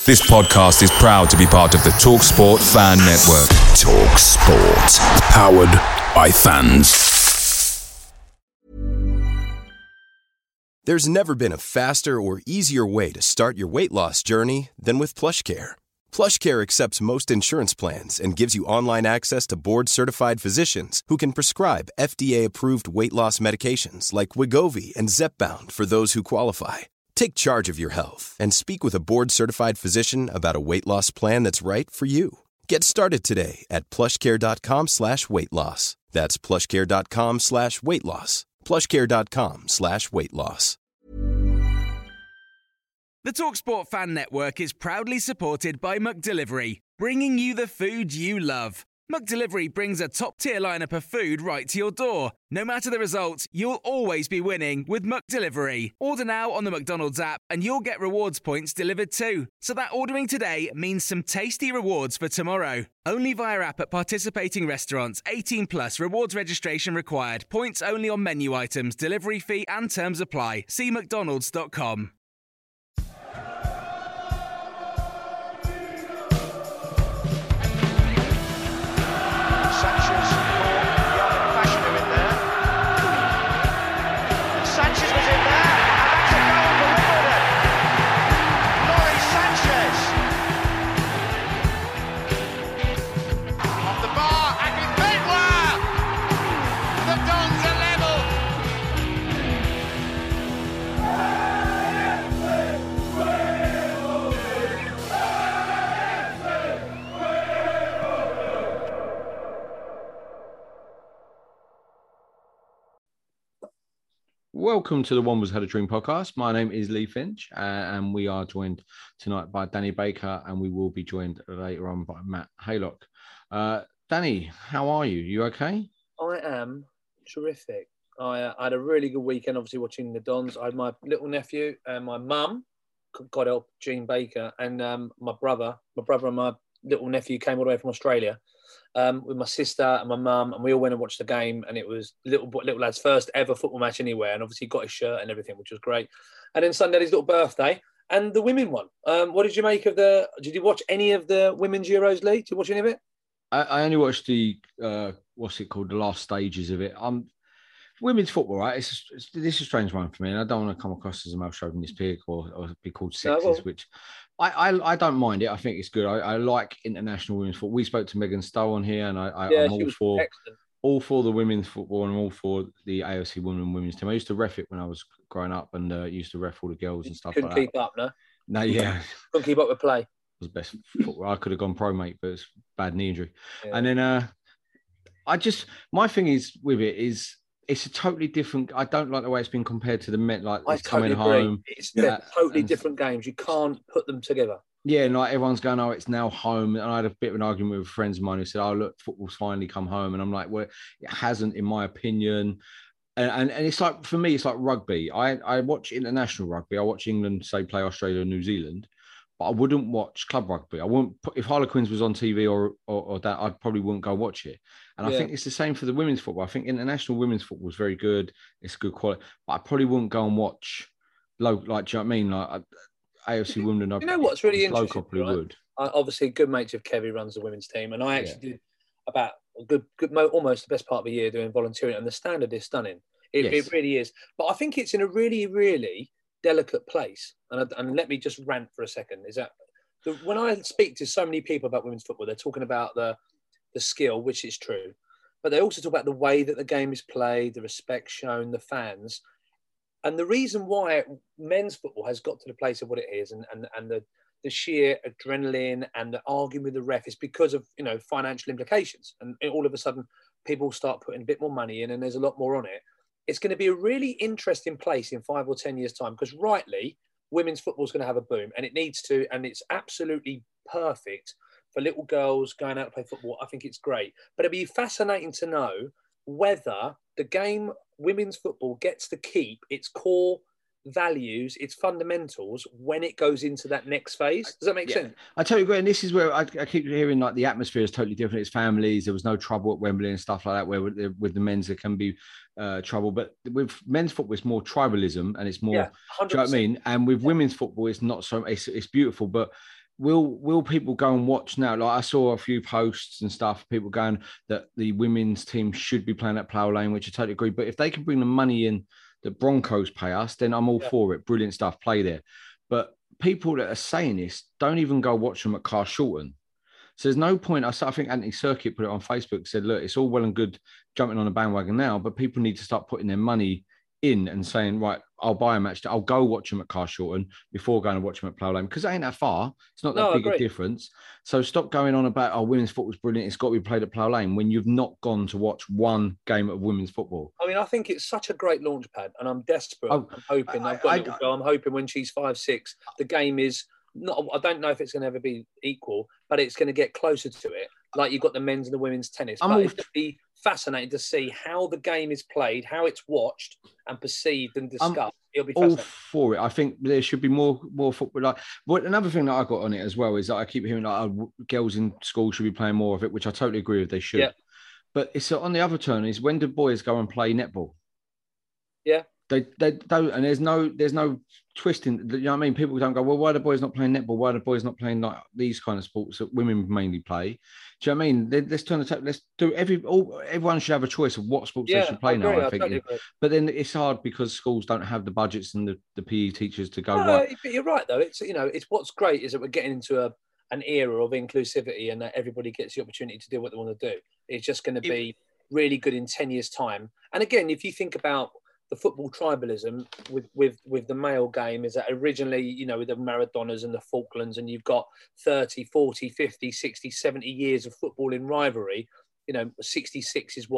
This podcast is proud to be part of the TalkSport Fan Network. TalkSport. Powered by fans. There's never been a faster or easier way to start your weight loss journey than with PlushCare. PlushCare accepts most insurance plans and gives you online access to board-certified physicians who can prescribe FDA-approved weight loss medications like Wegovy and Zepbound for those who qualify. Take charge of your health and speak with a board-certified physician about a weight loss plan that's right for you. Get started today at plushcare.com/weight loss. That's plushcare.com/weight loss. plushcare.com/weight loss. The TalkSport Fan Network is proudly supported by McDelivery, bringing you the food you love. McDelivery brings a top-tier lineup of food right to your door. No matter the result, you'll always be winning with McDelivery. Order now on the McDonald's app and you'll get rewards points delivered too. So that ordering today means some tasty rewards for tomorrow. Only via app at participating restaurants. 18 plus rewards registration required. Points only on menu items, delivery fee and terms apply. See mcdonalds.com. Welcome to the One Was Had a Dream podcast. My name is Lee Finch, and we are joined tonight by Danny Baker, and we will be joined later on by Matt Haylock. Danny, how are you? You okay? I am terrific. I had a really good weekend, obviously, watching the Dons. I had my little nephew and my mum, God help, Jean Baker, and my brother and my little nephew came all the way from Australia with my sister and my mum, and we all went and watched the game, and it was little lad's first ever football match anywhere, and obviously got his shirt and everything, which was great. And then Sunday, his little birthday, and the women won. What did you make of did you watch any of the women's Euros, Lee? Did you watch any of it? I only watched the, the last stages of it. Women's football, right? This is a strange one for me, and I don't want to come across as a male chauvinist pig or be called sexist, which I don't mind it. I think it's good. I like international women's football. We spoke to Megan Stowe on here, and I'm all for the women's football and all for the AFC women's team. I used to ref it when I was growing up, and used to ref all the girls and stuff like that. Couldn't keep up, no? No, yeah. Couldn't keep up with play. It was best football. I could have gone pro, mate, but it's bad knee injury. Yeah. And then my thing is with it is, it's a totally different. I don't like the way it's been compared to the Met. Like it's coming home. It's totally different games. You can't put them together. Yeah, and like everyone's going, oh, it's now home. And I had a bit of an argument with friends of mine who said, oh, look, football's finally come home. And I'm like, well, it hasn't, in my opinion. And it's like, for me, it's like rugby. I watch international rugby. I watch England, say, play Australia and New Zealand. But I wouldn't watch club rugby. I wouldn't. If Harlequins was on TV or that, I probably wouldn't go watch it. And I think it's the same for the women's football. I think international women's football is very good. It's good quality. But I probably wouldn't go and watch low. Like, do you know what I mean? Like AFC women. You know what's really interesting? I probably would. Obviously, good mates of Kevin runs the women's team, and I actually did about a good, almost the best part of the year doing volunteering, and the standard is stunning. It really is. But I think it's in a really, really delicate place. And let me just rant for a second. Is that when I speak to so many people about women's football, they're talking about the skill, which is true, but they also talk about the way that the game is played, the respect shown, the fans. And the reason why men's football has got to the place of what it is and the sheer adrenaline and the arguing with the ref is because of, financial implications. And all of a sudden, people start putting a bit more money in and there's a lot more on it. It's going to be a really interesting place in 5 or 10 years' time because rightly, women's football is going to have a boom and it needs to, and it's absolutely perfect for little girls going out to play football. I think it's great. But it'd be fascinating to know whether the game, women's football, gets to keep its core values, its fundamentals when it goes into that next phase. Does that make sense? I totally agree. And this is where I keep hearing like the atmosphere is totally different. It's families. There was no trouble at Wembley and stuff like that, where with the men's there can be trouble. But with men's football, it's more tribalism and it's more, do you know what I mean? And with women's football, it's not so, it's beautiful. But will people go and watch now? Like I saw a few posts and stuff, people going that the women's team should be playing at Plough Lane, which I totally agree. But if they can bring the money in that Broncos pay us, then I'm all for it. Brilliant stuff, play there. But people that are saying this don't even go watch them at Carshalton. So there's no point. I think Anthony Circuit put it on Facebook, said, look, it's all well and good jumping on a bandwagon now, but people need to start putting their money in and saying, right, I'll buy a match. I'll go watch them at Carshalton before going to watch them at Plough Lane, because it ain't that far. It's not that big a difference. So stop going on about, oh, women's football's brilliant, it's got to be played at Plough Lane, when you've not gone to watch one game of women's football. I mean, I think it's such a great launch pad, and I'm desperate. I'm hoping I'm hoping when she's 5-6, the game is not. I don't know if it's going to ever be equal, but it's going to get closer to it. Like you've got the men's and the women's tennis. It's going to be fascinating to see how the game is played, how it's watched and perceived and discussed. It'll be fascinating. All for it. I think there should be more football. Like, but another thing that I got on it as well is that I keep hearing like girls in school should be playing more of it, which I totally agree with. They should. Yeah. But it's on the other turn is when do boys go and play netball? Yeah. They don't, and there's no twisting. You know what I mean? People don't go, well, why are the boys not playing netball? Why are the boys not playing like these kind of sports that women mainly play? Do you know what I mean? Let's turn the tap. Let's do everyone should have a choice of what sports they should play now. I think, totally. But then it's hard because schools don't have the budgets and the PE teachers to go. Right. But you're right though. It's it's what's great is that we're getting into an era of inclusivity and that everybody gets the opportunity to do what they want to do. It's just going to be really good in 10 years' time. And again, if you think about the football tribalism with the male game, is that originally, with the Maradonas and the Falklands, and you've got 30, 40, 50, 60, 70 years of football in rivalry, 66 is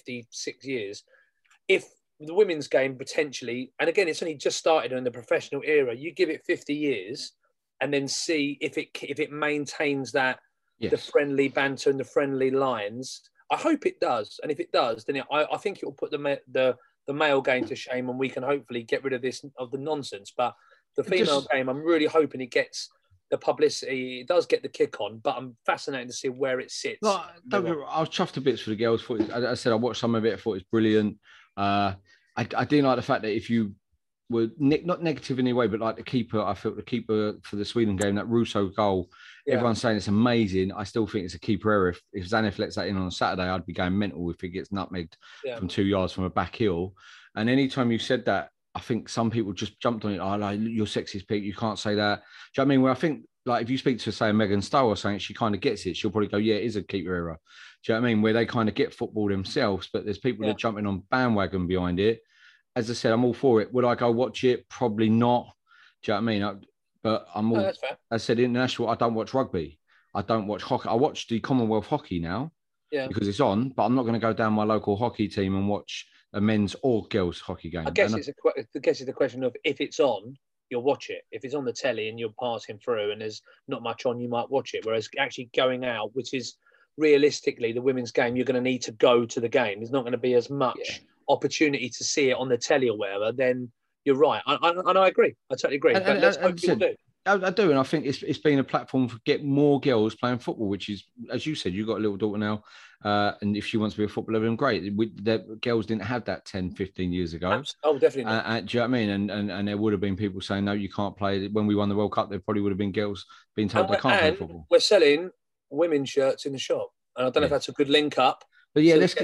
56 years. If the women's game potentially, and again, it's only just started in the professional era, you give it 50 years and then see if it maintains that, the friendly banter and the friendly lines. I hope it does. And if it does, then I think it will put the male game to shame, and we can hopefully get rid of the nonsense. But the female game, I'm really hoping it gets the publicity. It does get the kick on, but I'm fascinated to see where it sits. I was chuffed to bits for the girls. I said I watched some of it. I thought it was brilliant. I didn't like the fact that if you were not negative in any way, but like the keeper, I felt the keeper for the Sweden game, that Russo goal, everyone's saying it's amazing. I still think it's a keeper error. If Zanif lets that in on a Saturday, I'd be going mental if he gets nutmegged from 2 yards from a back heel. And anytime you said that, I think some people just jumped on it. Oh, like, you're sexist, Pete. You can't say that. Do you know what I mean? Well, I think, like, if you speak to, say, Megan Stowe or something, she kind of gets it. She'll probably go, yeah, it is a keeper error. Do you know what I mean? Where they kind of get football themselves, but there's people that are jumping on bandwagon behind it. As I said, I'm all for it. Would I go watch it? Probably not. Do you know what I mean? But I'm all, as I said, international, I don't watch rugby. I don't watch hockey. I watch the Commonwealth hockey now because it's on, but I'm not going to go down my local hockey team and watch a men's or girls hockey game. I guess it's the question of if it's on, you'll watch it. If it's on the telly and you're passing through and there's not much on, you might watch it. Whereas actually going out, which is realistically the women's game, you're going to need to go to the game. There's not going to be as much opportunity to see it on the telly or whatever. Then you're right. I agree. I totally agree. But let's hope people do. I do, and I think it's been a platform for get more girls playing football, which is, as you said, you've got a little daughter now, and if she wants to be a footballer, then great. The girls didn't have that 10, 15 years ago. Oh, definitely not. Do you know what I mean? And there would have been people saying, no, you can't play. When we won the World Cup, there probably would have been girls being told they can't play football. We're selling women's shirts in the shop, and I don't know if that's a good link up. But yeah, let's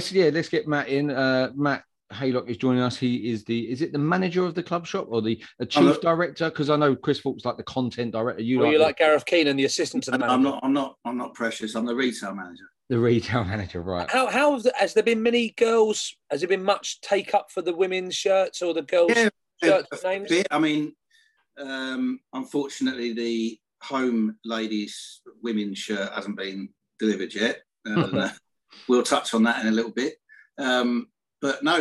get Matt in. Matt Haylock is joining us. He is the manager of the club shop or the chief director? Because I know Chris Falk's like the content director. You're like Gareth Keenan, the assistant to the manager. I'm not precious. I'm the retail manager. The retail manager, right? How has there been many girls? Has there been much take up for the women's shirts or the girls' shirts names? I mean, unfortunately, the home ladies' women's shirt hasn't been delivered yet. We'll touch on that in a little bit. But no,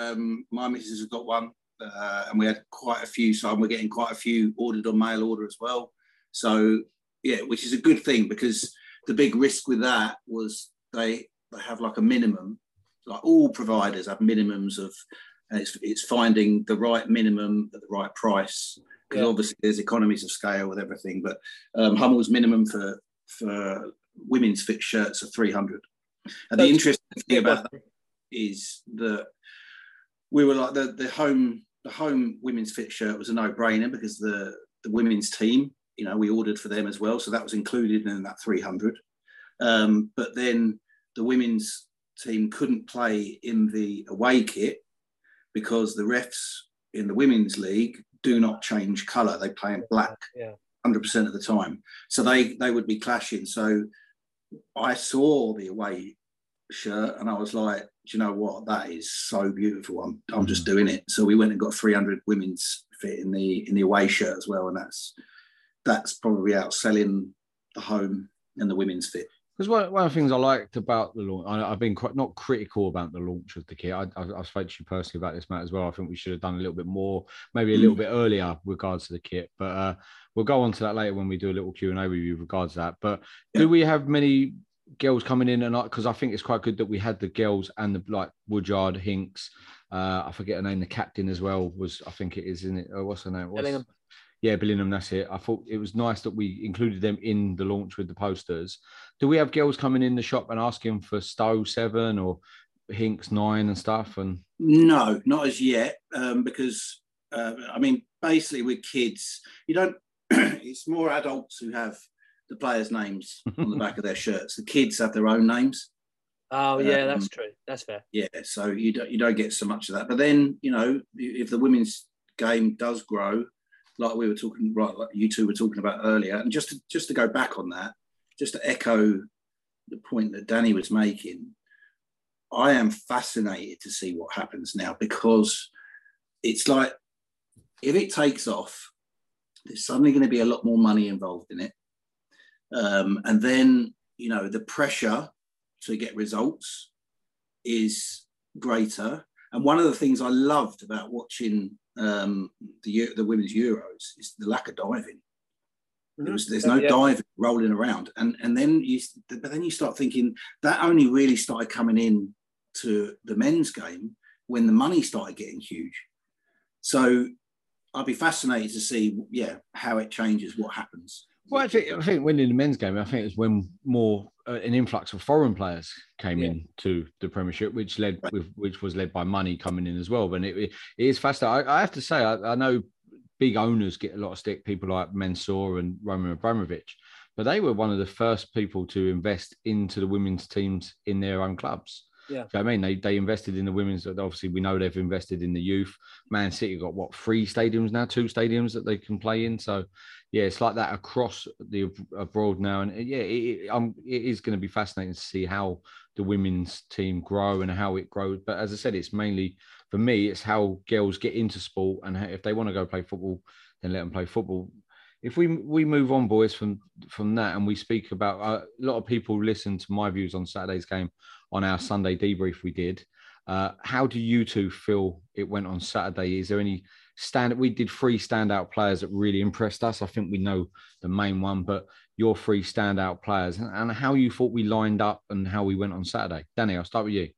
my missus has got one, and we had quite a few, so we're getting quite a few ordered on mail order as well. So, yeah, which is a good thing, because the big risk with that was they have like a minimum, like all providers have minimums of, and it's finding the right minimum at the right price, because obviously there's economies of scale with everything, but Hummel's minimum for women's fit shirts are 300. And the interesting thing about that is that we were like the home women's fit shirt was a no-brainer, because the women's team we ordered for them as well, so that was included in that 300. But then the women's team couldn't play in the away kit because the refs in the women's league do not change colour. They play in black 100% of the time. So they would be clashing. So I saw the away shirt and I was like, do you know what? That is so beautiful. I'm just doing it. So we went and got 300 women's fit in the away shirt as well. And that's probably outselling the home and the women's fit. Because one of the things I liked about the launch, I've been quite not critical about the launch of the kit. I spoke to you personally about this, Matt, as well. I think we should have done a little bit more, maybe a little bit earlier with regards to the kit. But we'll go on to that later when we do a little Q&A review with regards to that. But do we have many girls coming in? And because I think it's quite good that we had the girls and the like Woodyard, Hinks. I forget her name. The captain as well was, I think it is, isn't it? What's her name? Billingham. Yeah, Billingham, that's it. I thought it was nice that we included them in the launch with the posters. Do we have girls coming in the shop and asking for Stowe 7 or Hinks 9 and stuff? And no, not as yet, because, basically with kids, you don't, it's more adults who have the players' names on the back of their shirts. The kids have their own names. Oh, yeah, that's true. That's fair. Yeah, so you don't get so much of that. But then, if the women's game does grow, like we were talking, right, like you two were talking about earlier, and just to go back on that, just to echo the point that Danny was making, I am fascinated to see what happens now, because it's like, if it takes off, there's suddenly going to be a lot more money involved in it. And then, the pressure to get results is greater. And one of the things I loved about watching the women's Euros is the lack of diving. There's no diving rolling around, and then you start thinking that only really started coming in to the men's game when the money started getting huge. So I'd be fascinated to see, how it changes, what happens. Well, I think when in the men's game, I think it's when more an influx of foreign players came into the Premiership, which was led by money coming in as well. But it is fascinating. I have to say, I know big owners get a lot of stick, people like Mansour and Roman Abramovich, but they were one of the first people to invest into the women's teams in their own clubs. Yeah, so, I mean, they invested in the women's. Obviously, we know they've invested in the youth. Man City got 3 stadiums now, 2 stadiums that they can play in. So, yeah, it's like that across the abroad now, and it is going to be fascinating to see how the women's team grow and how it grows. But as I said, it's mainly for me, it's how girls get into sport, and if they want to go play football, then let them play football. If we move on, boys, from that, and we speak about a lot of people listen to my views on Saturday's game on our Sunday debrief we did. How do you two feel it went on Saturday? Is there any we did 3 standout players that really impressed us. I think we know the main one, but your 3 standout players and how you thought we lined up and how we went on Saturday. Danny, I'll start with you.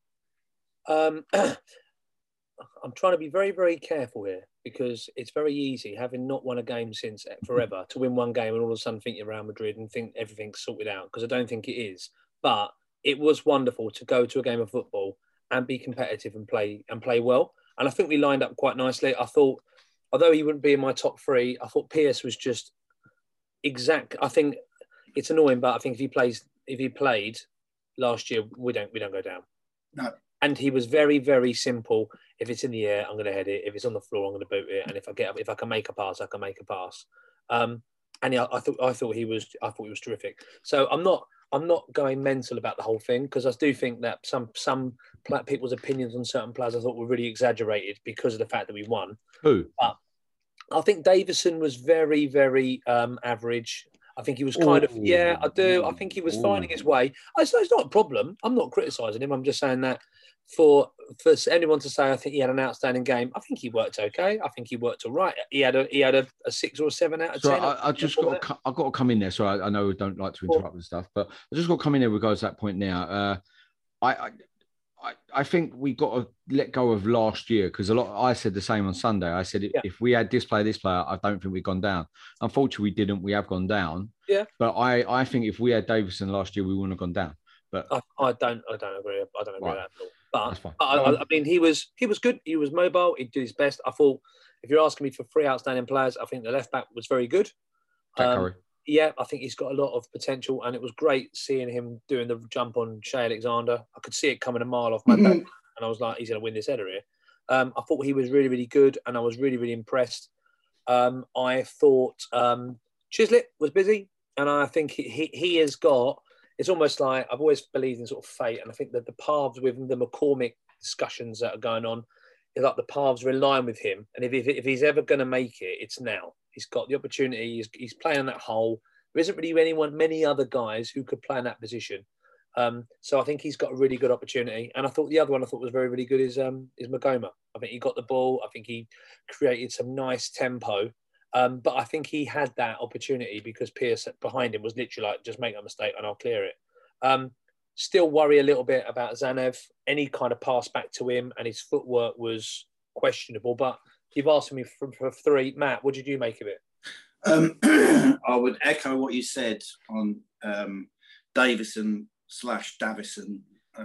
I'm trying to be very, very careful here, because it's very easy, having not won a game since forever, to win one game and all of a sudden think you're Real Madrid and think everything's sorted out, because I don't think it is. But it was wonderful to go to a game of football and be competitive and play well. And I think we lined up quite nicely. I thought, although he wouldn't be in my top 3, I thought Pearce was just exact. I think it's annoying, but I think if he played last year, we don't go down. No. And he was very, very simple. If it's in the air, I'm going to head it. If it's on the floor, I'm going to boot it. And if I can make a pass, I can make a pass. And I thought he was terrific. So I'm not going mental about the whole thing, because I do think that some people's opinions on certain players I thought were really exaggerated because of the fact that we won. Who? But I think Davison was very, very average. I think he was kind of, I do. I think he was finding his way. It's not a problem. I'm not criticising him. I'm just saying that for anyone to say I think he had an outstanding game, I think he worked okay. I think he worked all right. He had a 6 or a 7 out of 10. I've got to come in there. So I know we don't like to interrupt and stuff, but I just got to come in there with regards to that point now. I think we got to let go of last year, because I said the same on Sunday. I said if we had this player, I don't think we'd gone down. Unfortunately, we didn't. We have gone down. Yeah. But I think if we had Davison last year, we wouldn't have gone down. But I don't agree. I don't agree with that at all. But I mean, he was good. He was mobile. He did his best. I thought, if you're asking me for 3 outstanding players, I think the left back was very good. Jack Curry. Yeah, I think he's got a lot of potential, and it was great seeing him doing the jump on Shea Alexander. I could see it coming a mile off my back, and I was like, he's going to win this header here. I thought he was really, really good, and I was really, really impressed. I thought Chislett was busy, and I think he has got, it's almost like, I've always believed in sort of fate, and I think that the paths with the McCormick discussions that are going on, is like the paths are in line with him, and if he's ever going to make it, it's now. He's got the opportunity. He's playing on that hole. There isn't really many other guys who could play in that position. So I think he's got a really good opportunity. And I thought the other one I thought was very, really good is Magoma. I think he got the ball. I think he created some nice tempo. But I think he had that opportunity because Pierce behind him was literally like, just make a mistake and I'll clear it. Still worry a little bit about Zanev. Any kind of pass back to him and his footwork was questionable. But you've asked me for three. Matt, what did you make of it? I would echo what you said on Davison/Davison.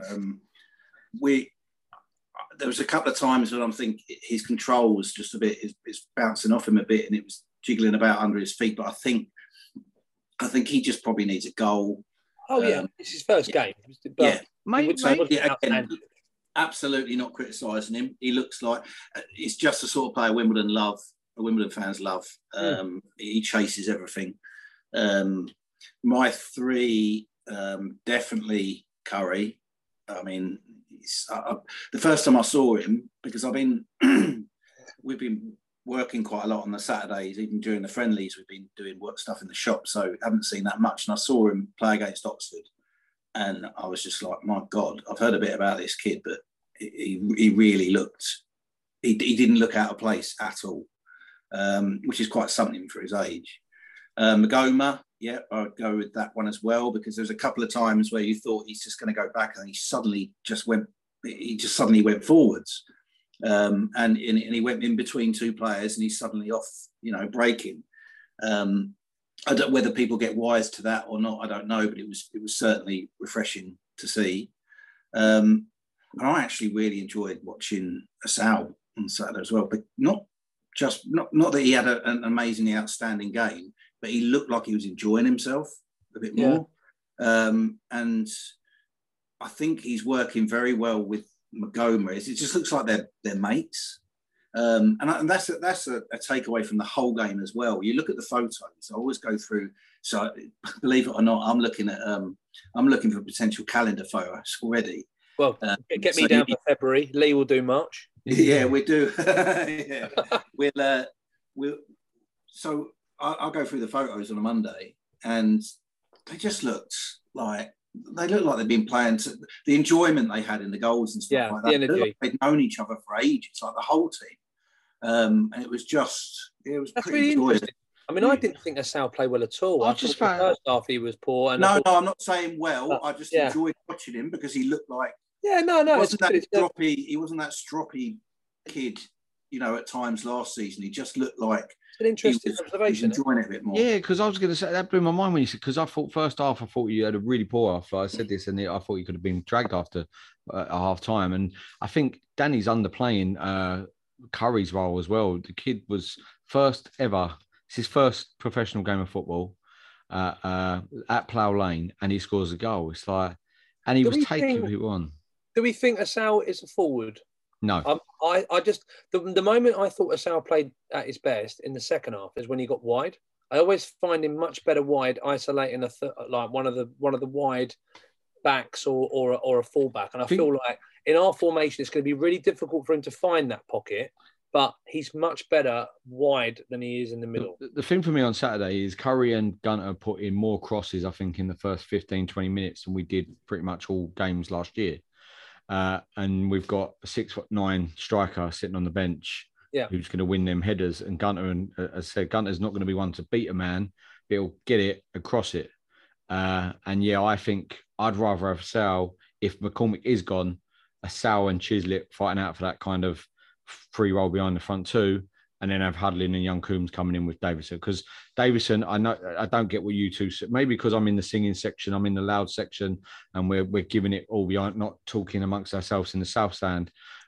There was a couple of times when I'm thinking his control was just a bit, is bouncing off him a bit, and it was jiggling about under his feet. But I think he just probably needs a goal. Oh yeah, it's his first game. But again, absolutely not criticising him. He looks like he's just the sort of player Wimbledon fans love. He chases everything. My three, definitely Curry. I mean, the first time I saw him, because we've been working quite a lot on the Saturdays, even during the friendlies, we've been doing work stuff in the shop, so I haven't seen that much. And I saw him play against Oxford, and I was just like, my God, I've heard a bit about this kid, but he really looked, he didn't look out of place at all, which is quite something for his age. Magoma, yeah, I'd go with that one as well, because there's a couple of times where you thought he's just going to go back, and he suddenly went forwards, and he went in between two players, and he's suddenly off, breaking. I don't, whether people get wise to that or not, I don't know, but it was certainly refreshing to see. And I actually really enjoyed watching Asal on Saturday as well, but not that he had an amazingly outstanding game, but he looked like he was enjoying himself a bit more. And I think he's working very well with Magoma. It just looks like they're mates. And that's a takeaway from the whole game as well. You look at the photos. I always go through. So believe it or not, I'm looking for potential calendar photos already. Well, get me down for February. Lee will do March. Yeah, we do. Yeah. So I'll go through the photos on a Monday, and they just looked like they've been playing. The enjoyment they had in the goals and stuff like that. The energy. Like they'd known each other for ages, like the whole team. And it was That's pretty enjoyable. I mean, I didn't think Asal played well at all. I just found the first half he was poor. And no, I'm not saying well. I just enjoyed watching him because he looked like he wasn't that stroppy kid, at times last season. He just looked like it's an interesting observation. Enjoying it a bit more. Yeah, because I was going to say that blew my mind when you said, because I thought first half I thought you had a really poor half. I said this, and I thought you could have been dragged after a half time. And I think Danny's underplaying Curry's role as well. The kid was first ever. It's his first professional game of football at Plough Lane, and he scores a goal. It's like, and he was taking people on. Do we think Asal is a forward? No. I just the moment I thought Asal played at his best in the second half is when he got wide. I always find him much better wide, isolating like one of the wide backs or a fullback. And I feel like in our formation, it's going to be really difficult for him to find that pocket. But he's much better wide than he is in the middle. The thing for me on Saturday is Curry and Gunter put in more crosses, I think, in the first 15, 20 minutes than we did pretty much all games last year. And we've got a 6'9" striker sitting on the bench who's going to win them headers. And Gunter, and as I said, Gunter's not going to be one to beat a man, but he'll get it across it. I think I'd rather have Sal, if McCormick is gone, Sal and Chislett fighting out for that kind of free roll behind the front two, and then have Hudlin and Young Coombs coming in with Davison. Because Davison, I know I don't get what you two say. Maybe because I'm in the singing section, I'm in the loud section, and we're giving it all behind, not talking amongst ourselves in the south stand.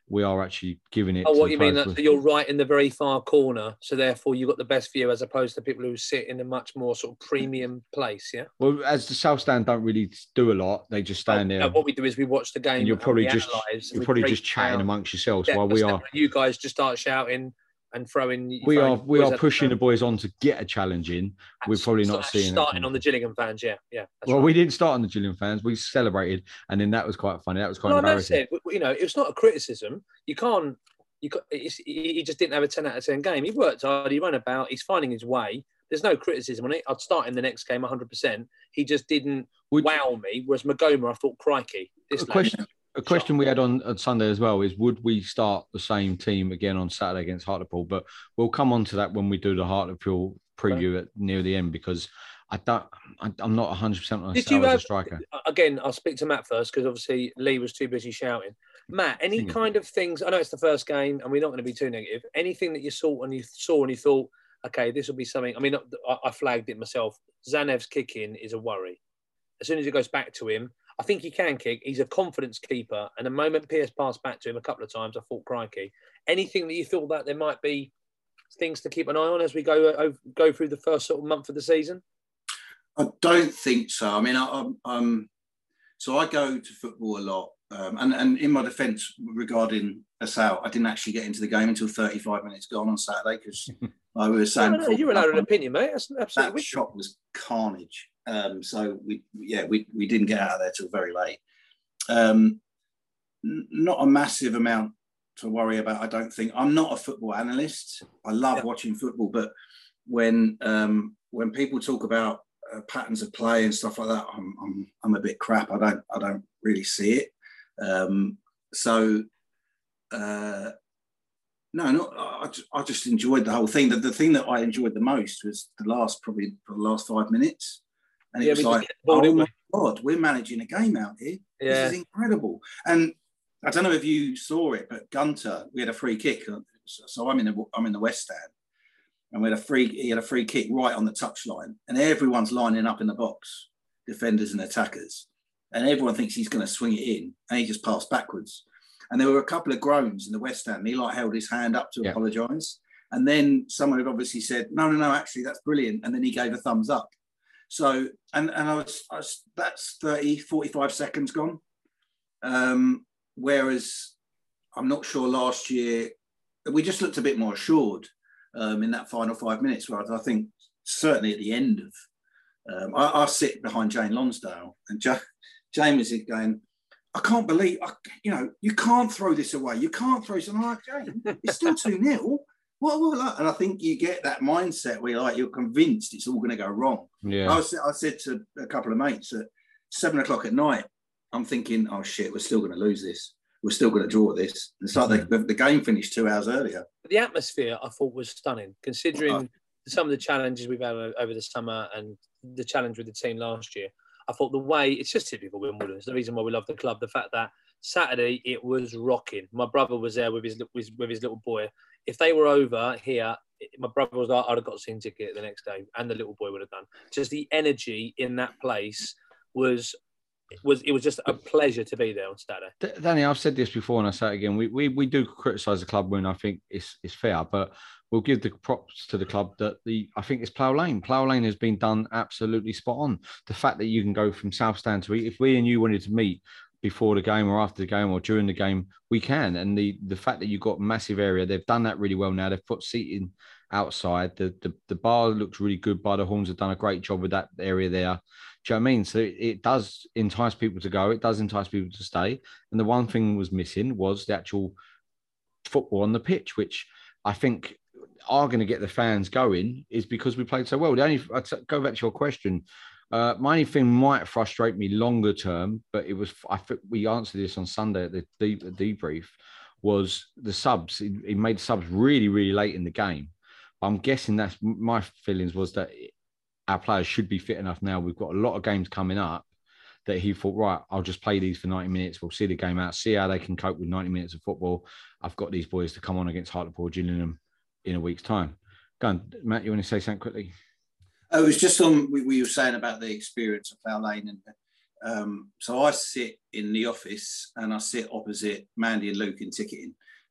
we are actually giving it. Oh, what you mean? That you're right in the very far corner, so therefore you've got the best view as opposed to people who sit in a much more sort of premium place, yeah? Well, as the South Stand don't really do a lot, they just stand there. No, what we do is we watch the game and you're probably just chatting amongst yourselves while we are. You guys just start shouting and throwing. We are pushing the boys on to get a challenge in. We're probably not seeing starting on the Gillingham fans, yeah. Well, we didn't start on the Gillingham fans. We celebrated, and then that was quite funny. That was quite embarrassing. It's not a criticism. He just didn't have a 10 out of 10 game. He worked hard. He ran about. He's finding his way. There's no criticism on it. I'd start in the next game 100%. He just didn't wow me. Whereas Magoma, I thought, crikey. A question we had on Sunday as well is, would we start the same team again on Saturday against Hartlepool? But we'll come on to that when we do the Hartlepool preview near the end, because I'm not 100% on as a striker. Again, I'll speak to Matt first, because obviously Lee was too busy shouting. Matt, any kind of things, I know it's the first game and we're not going to be too negative, anything that you saw and you thought, okay, this will be something. I mean, I flagged it myself. Zanev's kicking is a worry. As soon as it goes back to him, I think he can kick. He's a confidence keeper. And the moment Pierce passed back to him a couple of times, I thought, crikey. Anything that you thought that there might be things to keep an eye on as we go through the first sort of month of the season? I don't think so. I mean, so I go to football a lot. And in my defence regarding Assault, I didn't actually get into the game until 35 minutes gone on Saturday, because I was saying... No, you're allowed an opinion, mate. That's absolutely... That shot was carnage. So we didn't get out of there till very late. Not a massive amount to worry about, I don't think. I'm not a football analyst. I love watching football, but when people talk about patterns of play and stuff like that, I'm a bit crap. I don't really see it. I just enjoyed the whole thing. The thing that I enjoyed the most was the last 5 minutes. And it was like, oh my God, we're managing a game out here. Yeah. This is incredible. And I don't know if you saw it, but Gunter, we had a free kick. So I'm in the West Stand, and he had a free kick right on the touchline, and everyone's lining up in the box, defenders and attackers, and everyone thinks he's going to swing it in, and he just passed backwards. And there were a couple of groans in the West Stand. He held his hand up to apologise, and then someone had obviously said, "No, actually, that's brilliant," and then he gave a thumbs up. So, and I was that's 30, 45 seconds gone. Whereas I'm not sure last year, we just looked a bit more assured in that final 5 minutes, where I think certainly at the end of, I sit behind Jane Lonsdale, and Jane was going, I can't believe, you can't throw this away. You can't throw something like Jane. It's still 2-0. What? And I think you get that mindset where you're convinced it's all going to go wrong. Yeah. I said to a couple of mates at 7 o'clock at night, I'm thinking, oh shit, we're still going to lose this. We're still going to draw this. And so the game finished 2 hours earlier. The atmosphere, I thought, was stunning, considering some of the challenges we've had over the summer and the challenge with the team last year. I thought the way, it's just typical Wimbledon. It's the reason why we love the club. The fact that Saturday it was rocking. My brother was there with his little boy. If they were over here, my brother was like, I'd have got a scene ticket the next day, and the little boy would have done. Just the energy in that place was just a pleasure to be there on Saturday. Danny, I've said this before and I say it again. We do criticise the club when I think it's fair, but we'll give the props to the club that I think it's Plough Lane. Plough Lane has been done absolutely spot on. The fact that you can go from South Stand to, if we and you wanted to meet before the game or after the game or during the game, we can. And the fact that you've got massive area, they've done that really well now. They've put seating outside. The bar looks really good. By the Horns have done a great job with that area there. Do you know what I mean? So it does entice people to go. It does entice people to stay. And the one thing was missing was the actual football on the pitch, which I think are going to get the fans going, is because we played so well. I'll go back to your question. My only thing might frustrate me longer term, but I think we answered this on Sunday at the debrief, was the subs. He made subs really, really late in the game. I'm guessing that's my feelings, was that our players should be fit enough now. We've got a lot of games coming up, that he thought, right, I'll just play these for 90 minutes. We'll see the game out, see how they can cope with 90 minutes of football. I've got these boys to come on against Hartlepool, Gillingham in a week's time. Go on, Matt, you want to say something quickly? It was just on, we were saying about the experience of Plough Lane, So I sit in the office and I sit opposite Mandy and Luke in ticketing.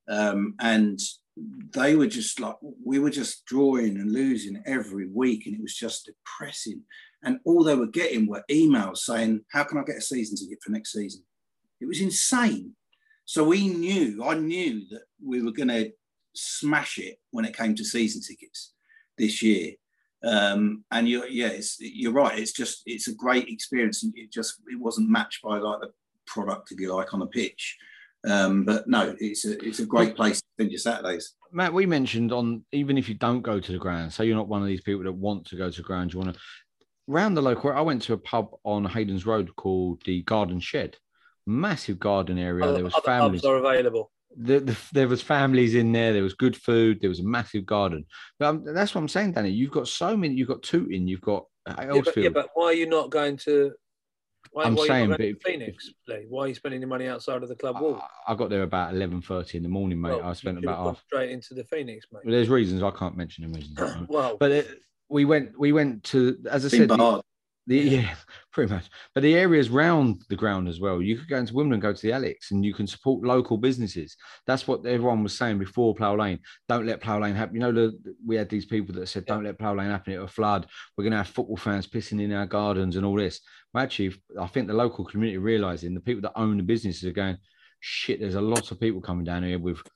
And they were just like, we were just drawing and losing every week, and it was just depressing. And all they were getting were emails saying, how can I get a season ticket for next season? It was insane. So I knew that we were going to smash it when it came to season tickets this year. And you're right. It's a great experience. It wasn't matched by like the product, if you like, on the pitch. But no, it's a great place to spend your Saturdays. Matt, we mentioned even if you don't go to the ground, say you're not one of these people that want to go to the ground, you want to round the local. I went to a pub on Hayden's Road called the Garden Shed, massive garden area. There was families pubs are available. There was families in there. There was good food. There was a massive garden. But that's what I'm saying, Danny. You've got so many. You've got Tooting. You've got Earlsfield. But why are you not going to? Why are you not going to Phoenix? Why are you spending your money outside of the club wall? I got there about 11:30 in the morning, mate. I spent about half straight into the Phoenix, mate. Well, there's reasons I can't mention them reasons. Well, but we went to, as I said, yeah, pretty much. But the areas round the ground as well. You could go into Wimbledon, go to the Alex, and you can support local businesses. That's what everyone was saying before Plough Lane. Don't let Plough Lane happen. You know, we had these people that said, don't let Plough Lane happen. It'll flood. We're going to have football fans pissing in our gardens and all this. Well, actually, I think the local community realising, the people that own the businesses are going, shit, there's a lot of people coming down here with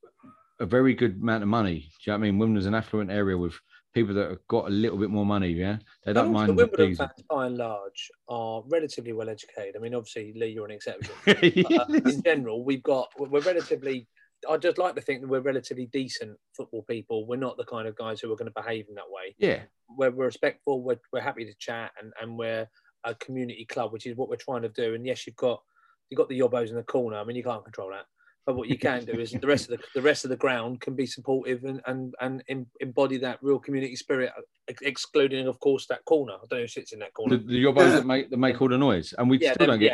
a very good amount of money. Do you know what I mean? Wimbledon's an affluent area with people that have got a little bit more money, yeah? They don't mind. The Wimbledon fans, by and large, are relatively well educated. I mean, obviously, Lee, you're an exception. In general, we're relatively, I just like to think that we're relatively decent football people. We're not the kind of guys who are going to behave in that way. Yeah. We're respectful, we're happy to chat, and we're a community club, which is what we're trying to do. And yes, you've got the yobbos in the corner. I mean, you can't control that. But what you can do is the rest of the ground can be supportive and embody that real community spirit, excluding, of course, that corner. I don't know who sits in that corner. The yobbos that make all the noise, and we still don't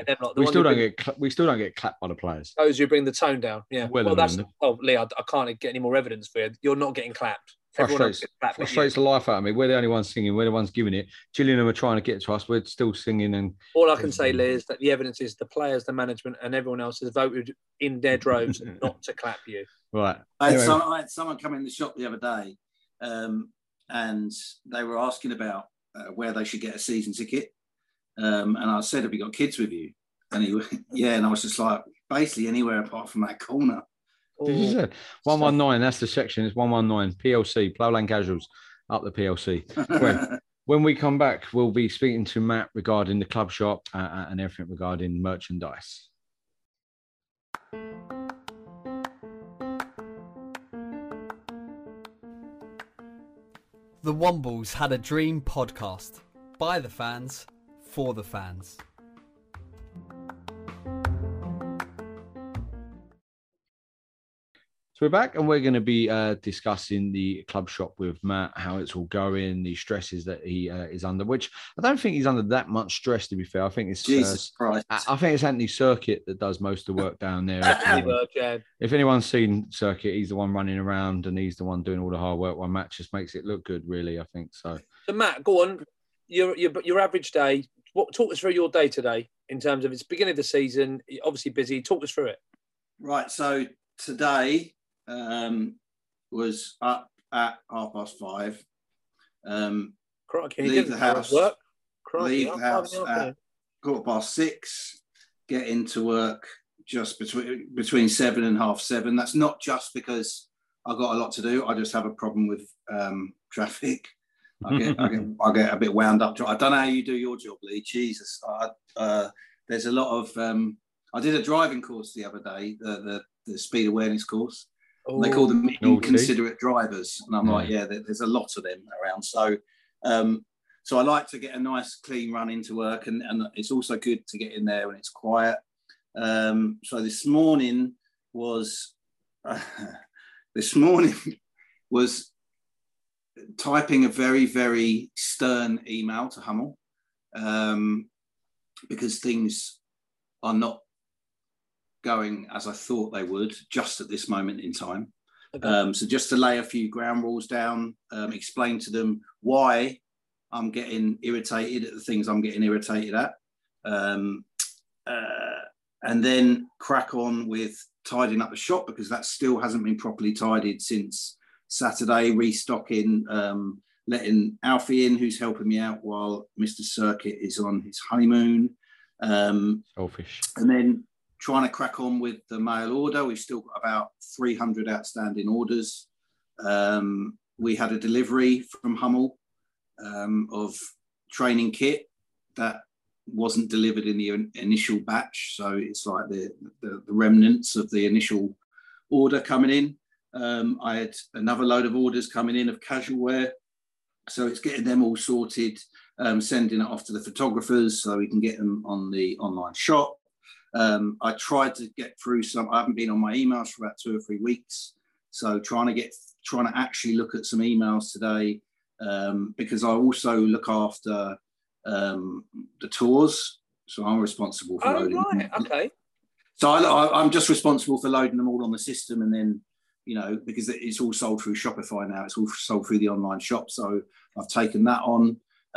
get clapped by the players. Those who bring the tone down. Yeah. Lee, I can't get any more evidence for you. You're not getting clapped. Frustrates the life out of me. We're the only ones singing. We're the ones giving it. Gillingham are trying to get to us. We're still singing. And all I can say, Lee, is that the evidence is the players, the management, and everyone else has voted in their droves not to clap you. Right. I had someone come in the shop the other day, and they were asking about where they should get a season ticket. And I said, "Have you got kids with you?" And he went, "Yeah." And I was just like, basically anywhere apart from that corner. Did you say 119? That's the section. It's 119 PLC, Plough Lane Casuals, up the PLC. When we come back, we'll be speaking to Matt regarding the club shop and everything regarding merchandise. The Wombles Had a Dream podcast. By the fans, for the fans. So we're back and we're going to be discussing the club shop with Matt, how it's all going, the stresses that he is under, which I don't think he's under that much stress, to be fair. I think it's Jesus Christ. I think it's Anthony Circuit that does most of the work down there. If anyone's seen Circuit, he's the one running around and he's the one doing all the hard work. While Matt just makes it look good, really, I think so. So Matt, go on. Your average day. Talk us through your day today in terms of it's beginning of the season. You're obviously busy. Talk us through it. Right. So today was up at 5:30. Crikey, leave the house. Work. Crikey, leave the house at 6:15. Get into work just between 7 and 7:30. That's not just because I got a lot to do. I just have a problem with traffic. I get a bit wound up. I don't know how you do your job, Lee. Jesus, there's a lot of. I did a driving course the other day, the speed awareness course. Oh, they call them inconsiderate drivers, and I'm like, yeah, there's a lot of them around. So, so I like to get a nice clean run into work, and it's also good to get in there when it's quiet. So this morning was typing a very, very stern email to Hummel because things are not going as I thought they would just at this moment in time. Okay. So just to lay a few ground rules down, explain to them why I'm getting irritated at the things I'm getting irritated at, And then crack on with tidying up the shop, because that still hasn't been properly tidied since Saturday, restocking, letting Alfie in, who's helping me out while Mr. Circuit is on his honeymoon. Selfish. And then trying to crack on with the mail order. We've still got about 300 outstanding orders. We had a delivery from Hummel of training kit that wasn't delivered in the initial batch. So it's like the remnants of the initial order coming in. I had another load of orders coming in of casual wear. So it's getting them all sorted, sending it off to the photographers so we can get them on the online shop. I tried to get through some, I haven't been on my emails for about 2 or 3 weeks. So trying to actually look at some emails today, because I also look after the tours. So I'm responsible for loading. Right, okay. So I'm just responsible for loading them all on the system, and then, because it's all sold through Shopify now, it's all sold through the online shop. So I've taken that on.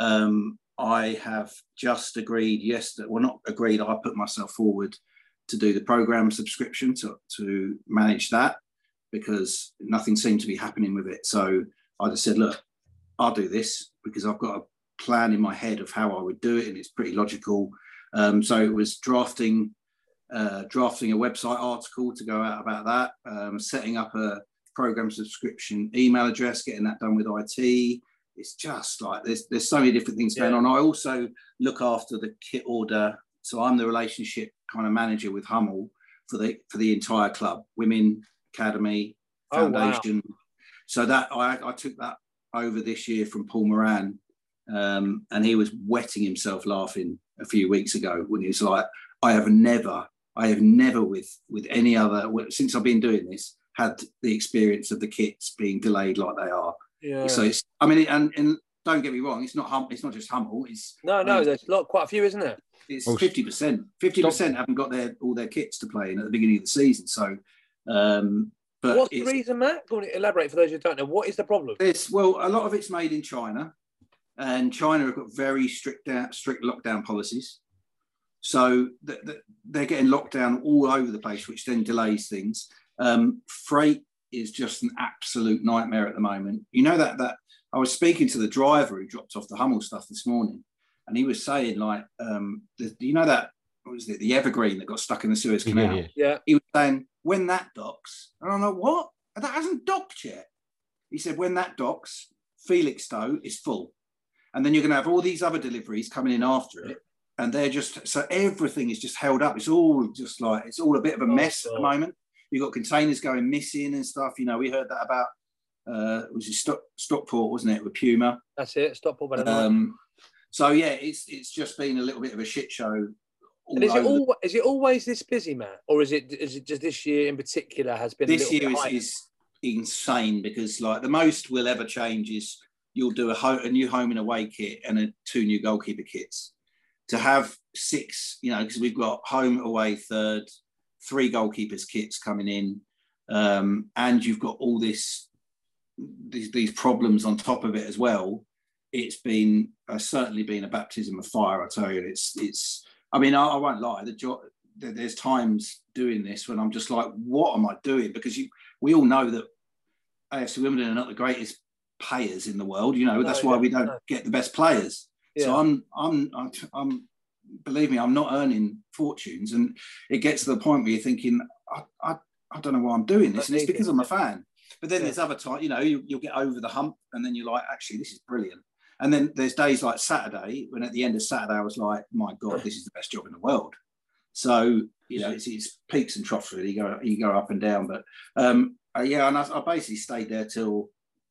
I have just agreed yesterday, well, not agreed, I put myself forward to do the program subscription to manage that, because nothing seemed to be happening with it. So I just said, look, I'll do this because I've got a plan in my head of how I would do it, and it's pretty logical. So it was drafting a website article to go out about that, setting up a program subscription email address, getting that done with IT. It's just like there's so many different things going on. I also look after the kit order, so I'm the relationship kind of manager with Hummel for the entire club, women, academy, foundation. Wow. So that I took that over this year from Paul Moran, and he was wetting himself laughing a few weeks ago when he was like, I have never with any other, since I've been doing this, had the experience of the kits being delayed like they are. Yeah. So it's, I mean, and don't get me wrong, it's not just Hummel. It's there's quite a few, isn't there? It's 50%. 50% haven't got all their kits to play in at the beginning of the season. So, but what's the reason, Matt? Go on, elaborate for those who don't know. What is the problem? Well, a lot of it's made in China, and China have got very strict lockdown policies. So they're getting locked down all over the place, which then delays things. Freight is just an absolute nightmare at the moment. That I was speaking to the driver who dropped off the Hummel stuff this morning, and he was saying, like, that, what was it, the Evergreen that got stuck in the Suez Canal? Yeah. He was saying, when that docks, and I'm like, what? That hasn't docked yet. He said, when that docks, Felixstowe is full. And then you're going to have all these other deliveries coming in after it. And they're just, so everything is just held up. It's all just like, it's all a bit of a mess at the moment. You've got containers going missing and stuff. We heard that about, it was Stockport, wasn't it, with Puma? That's it, Stockport. So yeah, it's just been a little bit of a shit show. And is it always this busy, Matt, or is it just this year in particular has been? This year is insane, because like the most we'll ever change is you'll do a new home and away kit and 2 new goalkeeper kits. To have 6, because we've got home, away, third, 3 goalkeepers kits coming in, and you've got all these problems on top of it as well. It's been certainly been a baptism of fire. I tell you, it's. I mean, I won't lie. There's times doing this when I'm just like, what am I doing? Because we all know that AFC Wimbledon are not the greatest payers in the world. That's why we don't get the best players. Yeah. So I'm believe me, I'm not earning fortunes, and it gets to the point where you're thinking, I don't know why I'm doing this, and it's because I'm a fan. But then there's other times, you'll get over the hump, and then you're like, actually, this is brilliant. And then there's days like Saturday, when at the end of Saturday, I was like, my God, this is the best job in the world. So, it's peaks and troughs, really. You go up and down. But, and I basically stayed there till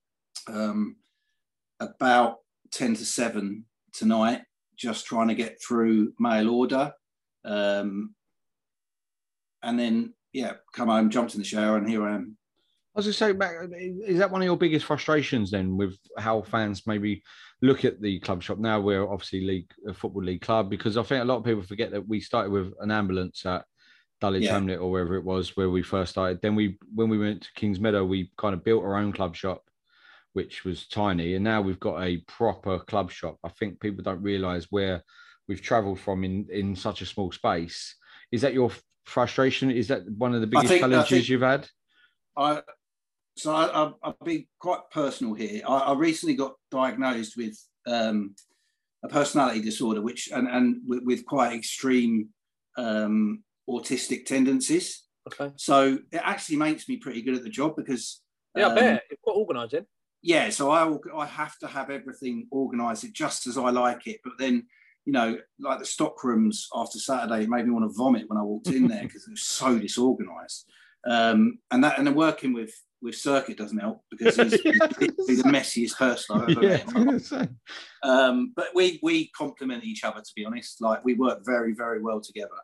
about 10 to 7 tonight, just trying to get through mail order. And then, come home, jumped in the shower, and here I am. I was going to say, Matt, is that one of your biggest frustrations then with how fans maybe look at the club shop now? We're obviously a Football League club, because I think a lot of people forget that we started with an ambulance at Dulwich Hamlet or wherever it was where we first started. Then when we went to Kings Meadow, we kind of built our own club shop, which was tiny. And now we've got a proper club shop. I think people don't realise where we've travelled from in such a small space. Is that your frustration? Is that one of the biggest challenges you've had? I'll be quite personal here. I recently got diagnosed with a personality disorder, which and with quite extreme autistic tendencies. Okay. So it actually makes me pretty good at the job because I bet it's quite organised then. Yeah, so I have to have everything organised just as I like it. But then, like the stock rooms after Saturday, it made me want to vomit when I walked in there because it was so disorganised. And then working with Circuit doesn't help because he's the messiest person I've ever met. But we complement each other, to be honest. Like, we work very, very well together.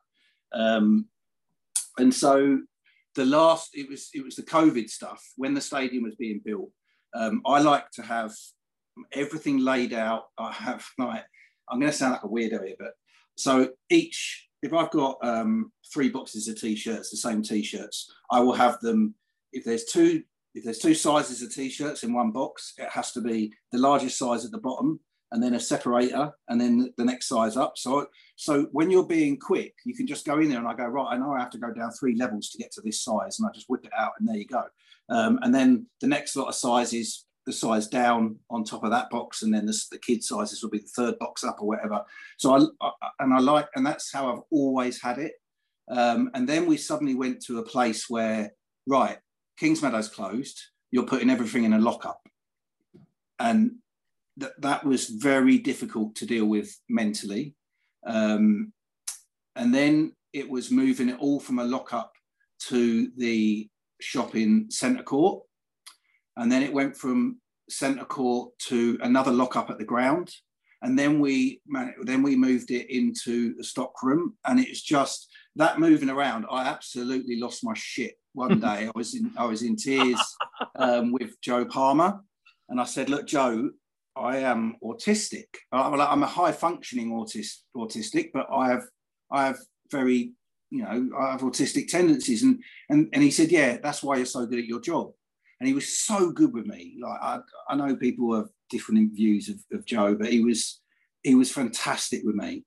And so it was the COVID stuff when the stadium was being built. I like to have everything laid out. I have, like, I'm going to sound like a weirdo here, but so if I've got 3 boxes of t-shirts, the same t-shirts, I will have them. If there's two sizes of t-shirts in one box, it has to be the largest size at the bottom, and then a separator, and then the next size up. So when you're being quick, you can just go in there and I go, right, I know I have to go down 3 levels to get to this size, and I just whip it out and there you go. And then the next lot of sizes, the size down on top of that box, and then the kid sizes will be the 3rd box up or whatever. So and that's how I've always had it. And then we suddenly went to a place where, right, Kingsmeadow's closed, you're putting everything in a lockup. And that was very difficult to deal with mentally. And then it was moving it all from a lockup to the shopping centre court. And then it went from centre court to another lockup at the ground. And then we moved it into the stock room. And it's just that moving around, I absolutely lost my shit. One day I was in tears with Joe Palmer. And I said, look, Joe, I am autistic. I'm a high functioning autistic, but I have very, I have autistic tendencies. And he said, yeah, that's why you're so good at your job. And he was so good with me. Like, I know people have different views of Joe, but he was fantastic with me.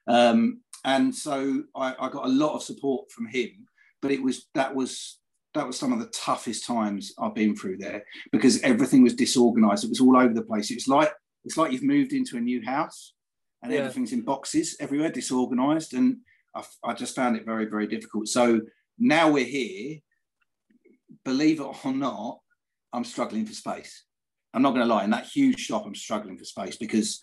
And so I got a lot of support from him, but that was some of the toughest times I've been through there because everything was disorganized. It was all over the place. It's like you've moved into a new house and everything's in boxes everywhere, disorganized. And I just found it very, very difficult. So now we're here, believe it or not, I'm struggling for space. I'm not going to lie. In that huge shop, I'm struggling for space because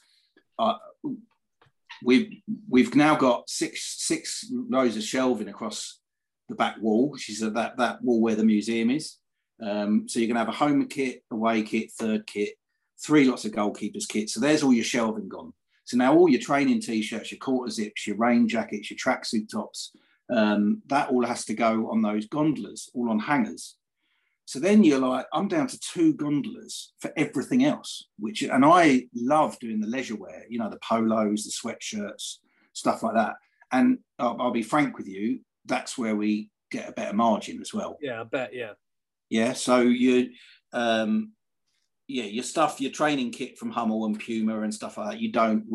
we've now got six rows of shelving across the back wall, which is that wall where the museum is. So you're going to have a home kit, away kit, third kit, 3 lots of goalkeepers kit. So there's all your shelving gone. So now all your training t-shirts, your quarter zips, your rain jackets, your tracksuit tops, that all has to go on those gondolas, all on hangers. So then you're like, I'm down to 2 gondolas for everything else, and I love doing the leisure wear, the polos, the sweatshirts, stuff like that. And I'll be frank with you, that's where we get a better margin as well. Yeah, I bet, yeah. Yeah, so your stuff, your training kit from Hummel and Puma and stuff like that,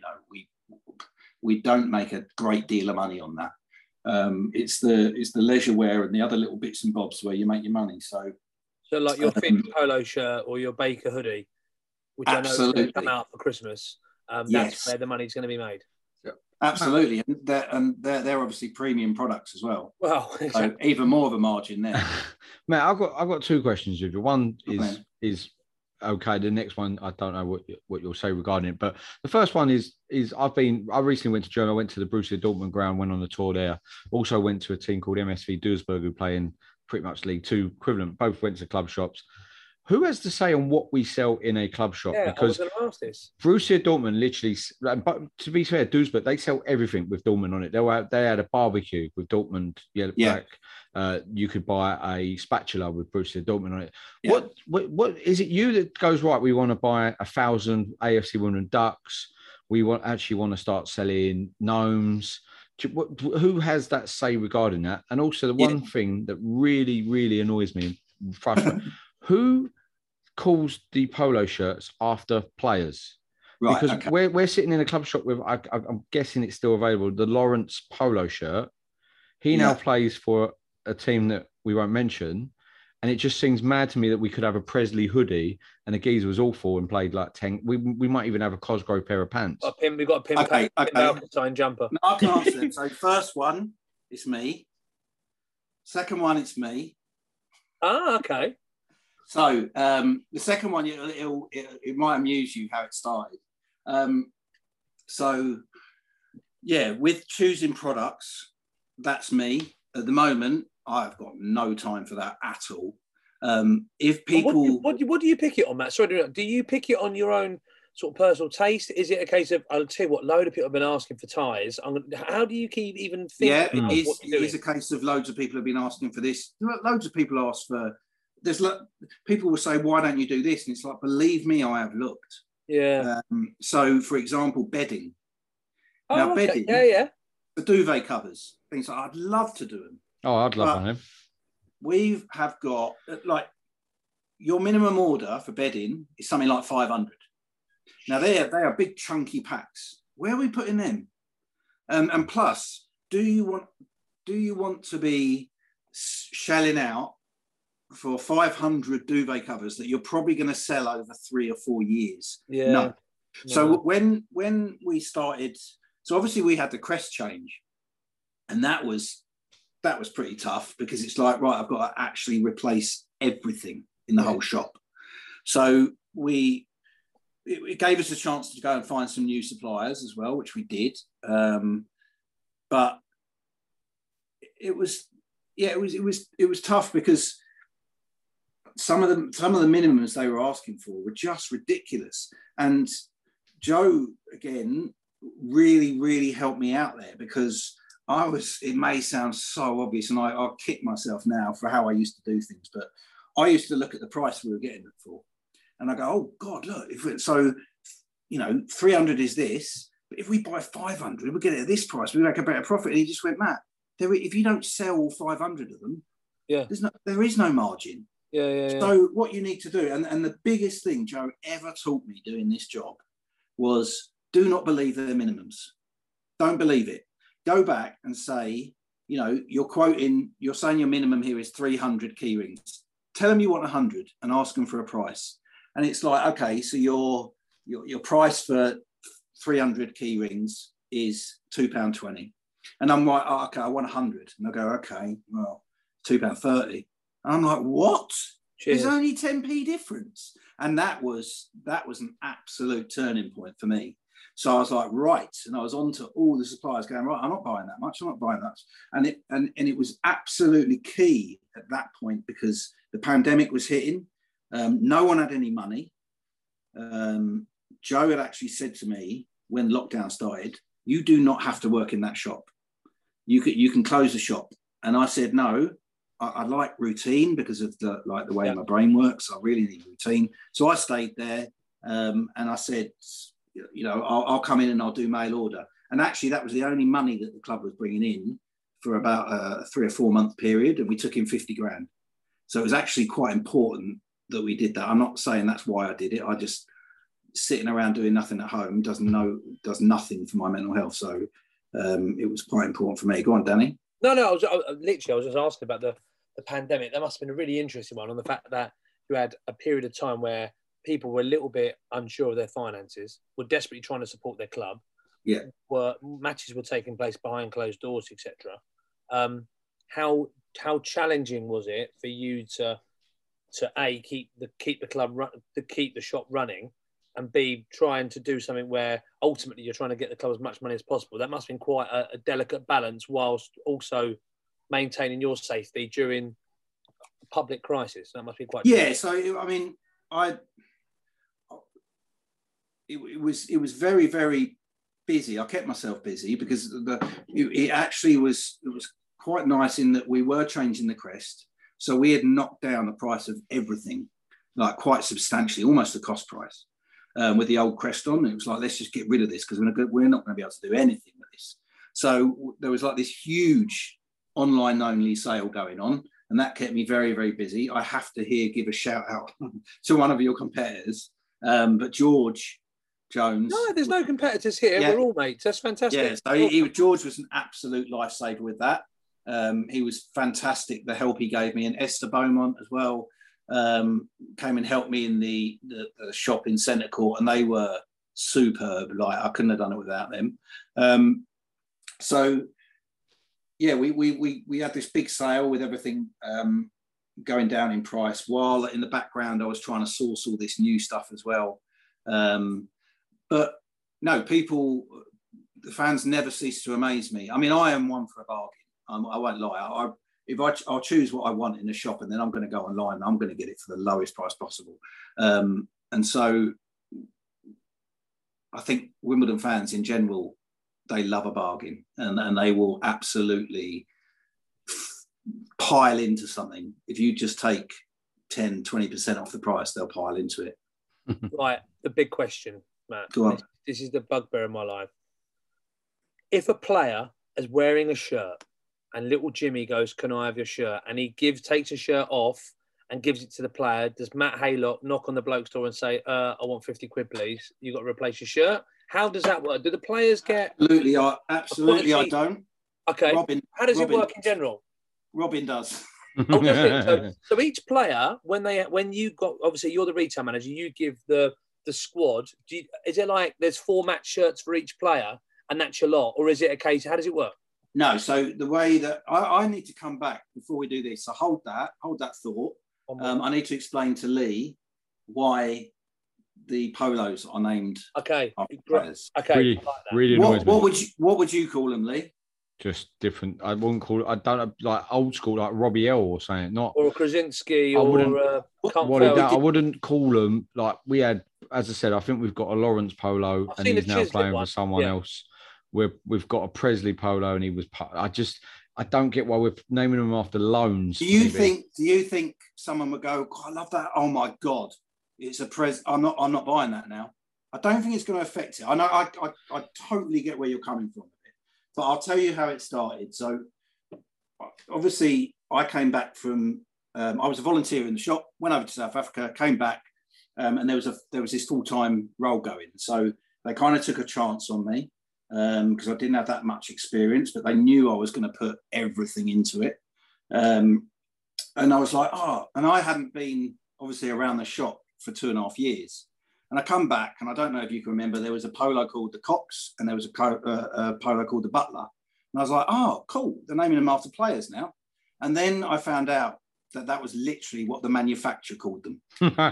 we don't make a great deal of money on that. It's the leisure wear and the other little bits and bobs where you make your money. So like your Finch polo shirt or your Baker hoodie, which I know is going to come out for Christmas, that's where the money's going to be made. Absolutely, and they're obviously premium products as well. Well, exactly. So even more of a margin there. Matt, I've got 2 questions with you. One is okay. The next one, I don't know what you'll say regarding it, but the first one is I recently went to Germany. I went to the Borussia Dortmund ground, went on the tour there. Also went to a team called MSV Duisburg who play in pretty much League 2 equivalent. Both went to club shops. Who has to say on what we sell in a club shop? Yeah, because I was going to ask this. Borussia Dortmund literally, but to be fair, Duisburg, they sell everything with Dortmund on it. They had a barbecue with Dortmund yellow black. You could buy a spatula with Borussia Dortmund on it. Yeah. What is it you that goes, right, we want to buy 1,000 AFC Wimbledon ducks. We want to start selling gnomes. Who has that say regarding that? And also the one thing that really, really annoys me, frustrates me, who calls the polo shirts after players? Right, because okay. we're sitting in a club shop with, I'm guessing it's still available, the Lawrence polo shirt. He now plays for a team that we won't mention. And it just seems mad to me that we could have a Presley hoodie and the geezer was awful and played like 10. We might even have a Cosgrove pair of pants. We've got a Pim Valkenstein jumper. No, I can answer them. So first one, it's me. Second one, it's me. Ah, okay. So the second one, it might amuse you how it started. So yeah, with choosing products, that's me. At the moment, I've got no time for that at all. If people, what do you pick it on, Matt? Sorry, do you pick it on your own sort of personal taste? Is it a case of, I'll tell you what, load of people have been asking for ties. How do you keep even thinking? Yeah, it is a case of loads of people have been asking for this. Loads of people ask for. People will say, why don't you do this? And it's like, believe me, I have looked. Yeah. So, for example, bedding. Oh, now, okay. bedding. Yeah. The duvet covers. Things like I'd love to do them. Oh, I'd love one of them. We have got, like, your minimum order for bedding is something like 500. Now, they are big, chunky packs. Where are we putting them? And plus, do you want to be shelling out for 500 duvet covers that you're probably going to sell over 3 or 4 years? Yeah. No. So when we started, so obviously we had the crest change, and that was pretty tough because it's like, right, I've got to actually replace everything in the whole shop. So it gave us a chance to go and find some new suppliers as well, which we did. But it was tough because some of the minimums they were asking for were just ridiculous. And Joe, again, really, really helped me out there because it may sound so obvious, and I'll kick myself now for how I used to do things, but I used to look at the price we were getting it for. And I go, oh God, look, 300 is this, but if we buy 500, we get it at this price, we make a better profit. And he just went, Matt, if you don't sell all 500 of them, there is no margin. Yeah. So what you need to do, and the biggest thing Joe ever taught me doing this job was do not believe their minimums. Don't believe it. Go back and say, you're saying your minimum here is 300 key rings. Tell them you want 100 and ask them for a price. And it's like, okay, so your price for 300 key rings is £2.20. And I'm like, oh, okay, I want 100. And I go, okay, well, £2.30. And I'm like, what? Cheers. There's only 10p difference. And that was an absolute turning point for me. So I was like, right. And I was on to all the suppliers going, right, I'm not buying that much. I'm not buying that. And it was absolutely key at that point because the pandemic was hitting. No one had any money. Joe had actually said to me when lockdown started, you do not have to work in that shop. You can close the shop. And I said, no, I like routine because of the way my brain works. I really need routine. So I stayed there and I said, I'll come in and I'll do mail order. And actually that was the only money that the club was bringing in for about a 3 or 4 month period. And we took in 50 grand. So it was actually quite important that we did that. I'm not saying that's why I did it. I just sitting around doing nothing at home does nothing for my mental health. So it was quite important for me. Go on, Danny. No, I was just asking about the pandemic. That must have been a really interesting one on the fact that you had a period of time where people were a little bit unsure of their finances, were desperately trying to support their club. Yeah. Matches were taking place behind closed doors, etc. How challenging was it for you to A, keep the club to keep the shop running, and B, trying to do something where ultimately you're trying to get the club as much money as possible? That must have been quite a delicate balance whilst also maintaining your safety during a public crisis. That must be quite difficult. So I mean, it was very, very busy. I kept myself busy because it was quite nice in that we were changing the crest. So we had knocked down the price of everything, like quite substantially, almost the cost price. With the old crest on, it was like, let's just get rid of this because we're not going to be able to do anything with this. So there was like this huge online only sale going on, and that kept me very, very busy. I have to give a shout out to one of your competitors, but George Jones. No, there's no competitors here. Yeah. We're all mates. That's fantastic. Yeah, so George was an absolute lifesaver with that. He was fantastic, the help he gave me. And Esther Beaumont as well came and helped me in the shop in Centre Court, and they were superb. Like, I couldn't have done it without them. So, yeah, we had this big sale with everything going down in price, while in the background I was trying to source all this new stuff as well. But no, the fans never cease to amaze me. I mean, I am one for a bargain. I won't lie. I'll choose what I want in the shop, and then I'm going to go online and I'm going to get it for the lowest price possible. And so I think Wimbledon fans in general, they love a bargain, and they will absolutely pile into something. If you just take 10, 20% off the price, they'll pile into it. Right, the big question, Matt. Go on. This is the bugbear of my life. If a player is wearing a shirt and little Jimmy goes, "Can I have your shirt?" and he takes a shirt off and gives it to the player, does Matt Haylock knock on the bloke's door and say, "I want 50 quid, please. You've got to replace your shirt"? How does that work? Do the players get... Absolutely, I don't. Okay. How does it work in general? Robin does. So each player, when you got, obviously you're the retail manager, you give the squad. Is it like there's 4 match shirts for each player and that's your lot, or is it a case? How does it work? No. So the way that I need to come back before we do this. So hold that thought. I need to explain to Lee why the polos are named. Okay. Players. Okay. Really what would you call them, Lee? Just different. I wouldn't call it. I don't know, like old school, like Robbie L or something. Not or Krasinski I wouldn't call them like we had. As I said, I think we've got a Lawrence polo, and he's now playing for someone else. We've got a Presley polo, and he was. I don't get why we're naming them after loans. Do you think someone would go, "I love that"? Oh my God, it's a Pres. I'm not buying that now. I don't think it's going to affect it. I know. I totally get where you're coming from. But I'll tell you how it started. So, obviously, I came back from. I was a volunteer in the shop. Went over to South Africa. Came back, and there was this full-time role going. So they kind of took a chance on me because I didn't have that much experience. But they knew I was going to put everything into it. And I was like, and I hadn't been obviously around the shop for 2.5 years. And I come back, and I don't know if you can remember, there was a polo called the Cox, and there was a polo called the Butler. And I was like, oh, cool. They're naming them after players now. And then I found out that was literally what the manufacturer called them.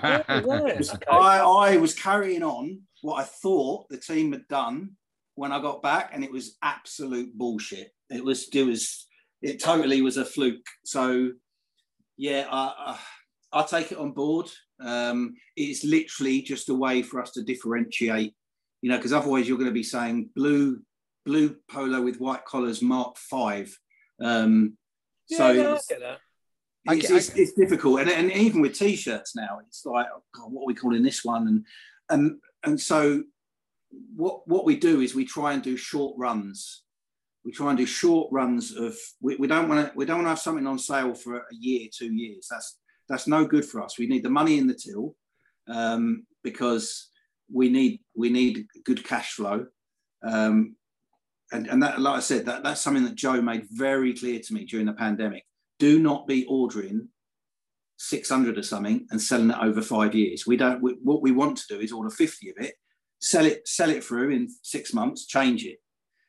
I was carrying on what I thought the team had done when I got back, and it was absolute bullshit. It totally was a fluke. So, yeah, I'll take it on board. It's literally just a way for us to differentiate, because otherwise you're going to be saying blue polo with white collars Mark 5. I get that. It's difficult, and even with t-shirts now, it's like, oh God, what are we calling this one? And so what we do is we try and do short runs. We try and do short runs of we don't want to have something on sale for a year, 2 years. That's no good for us. We need the money in the till because we need good cash flow. And that, like I said, that's something that Joe made very clear to me during the pandemic. Do not be ordering 600 or something and selling it over 5 years. What we want to do is order 50 of it, sell it through in 6 months, change it.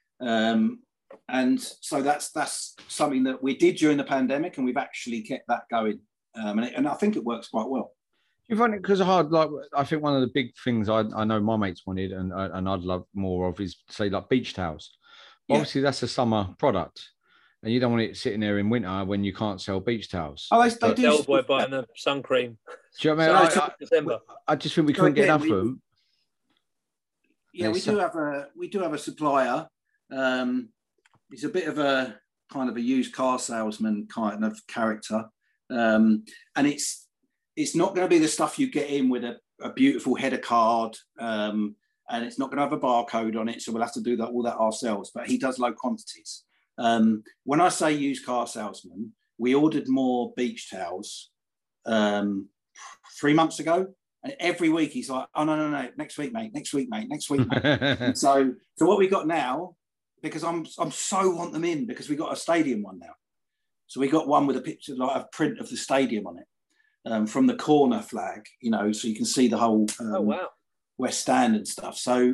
And so that's something that we did during the pandemic, and we've actually kept that going. And I think it works quite well. You find it because I think one of the big things I know my mates wanted and I'd love more of is, say, like beach towels. Yeah. Obviously, that's a summer product, and you don't want it sitting there in winter when you can't sell beach towels. Oh, they do. The boy buying the sun cream. Do you know what I mean? I just think we couldn't get enough of them. Yeah, we do have a supplier. He's a bit of a kind of a used car salesman kind of character. And it's not going to be the stuff you get in with a beautiful header card, and it's not going to have a barcode on it, so we'll have to do all that ourselves. But he does low quantities. When I say used car salesman, we ordered more beach towels 3 months ago, And every week he's like, oh, no, next week, mate, next week, mate. so what we got now, because I'm so want them in, because we got a stadium one now. So we got one with a picture, like a print of the stadium on it, from the corner flag, you know, so you can see the whole West Stand and stuff. So,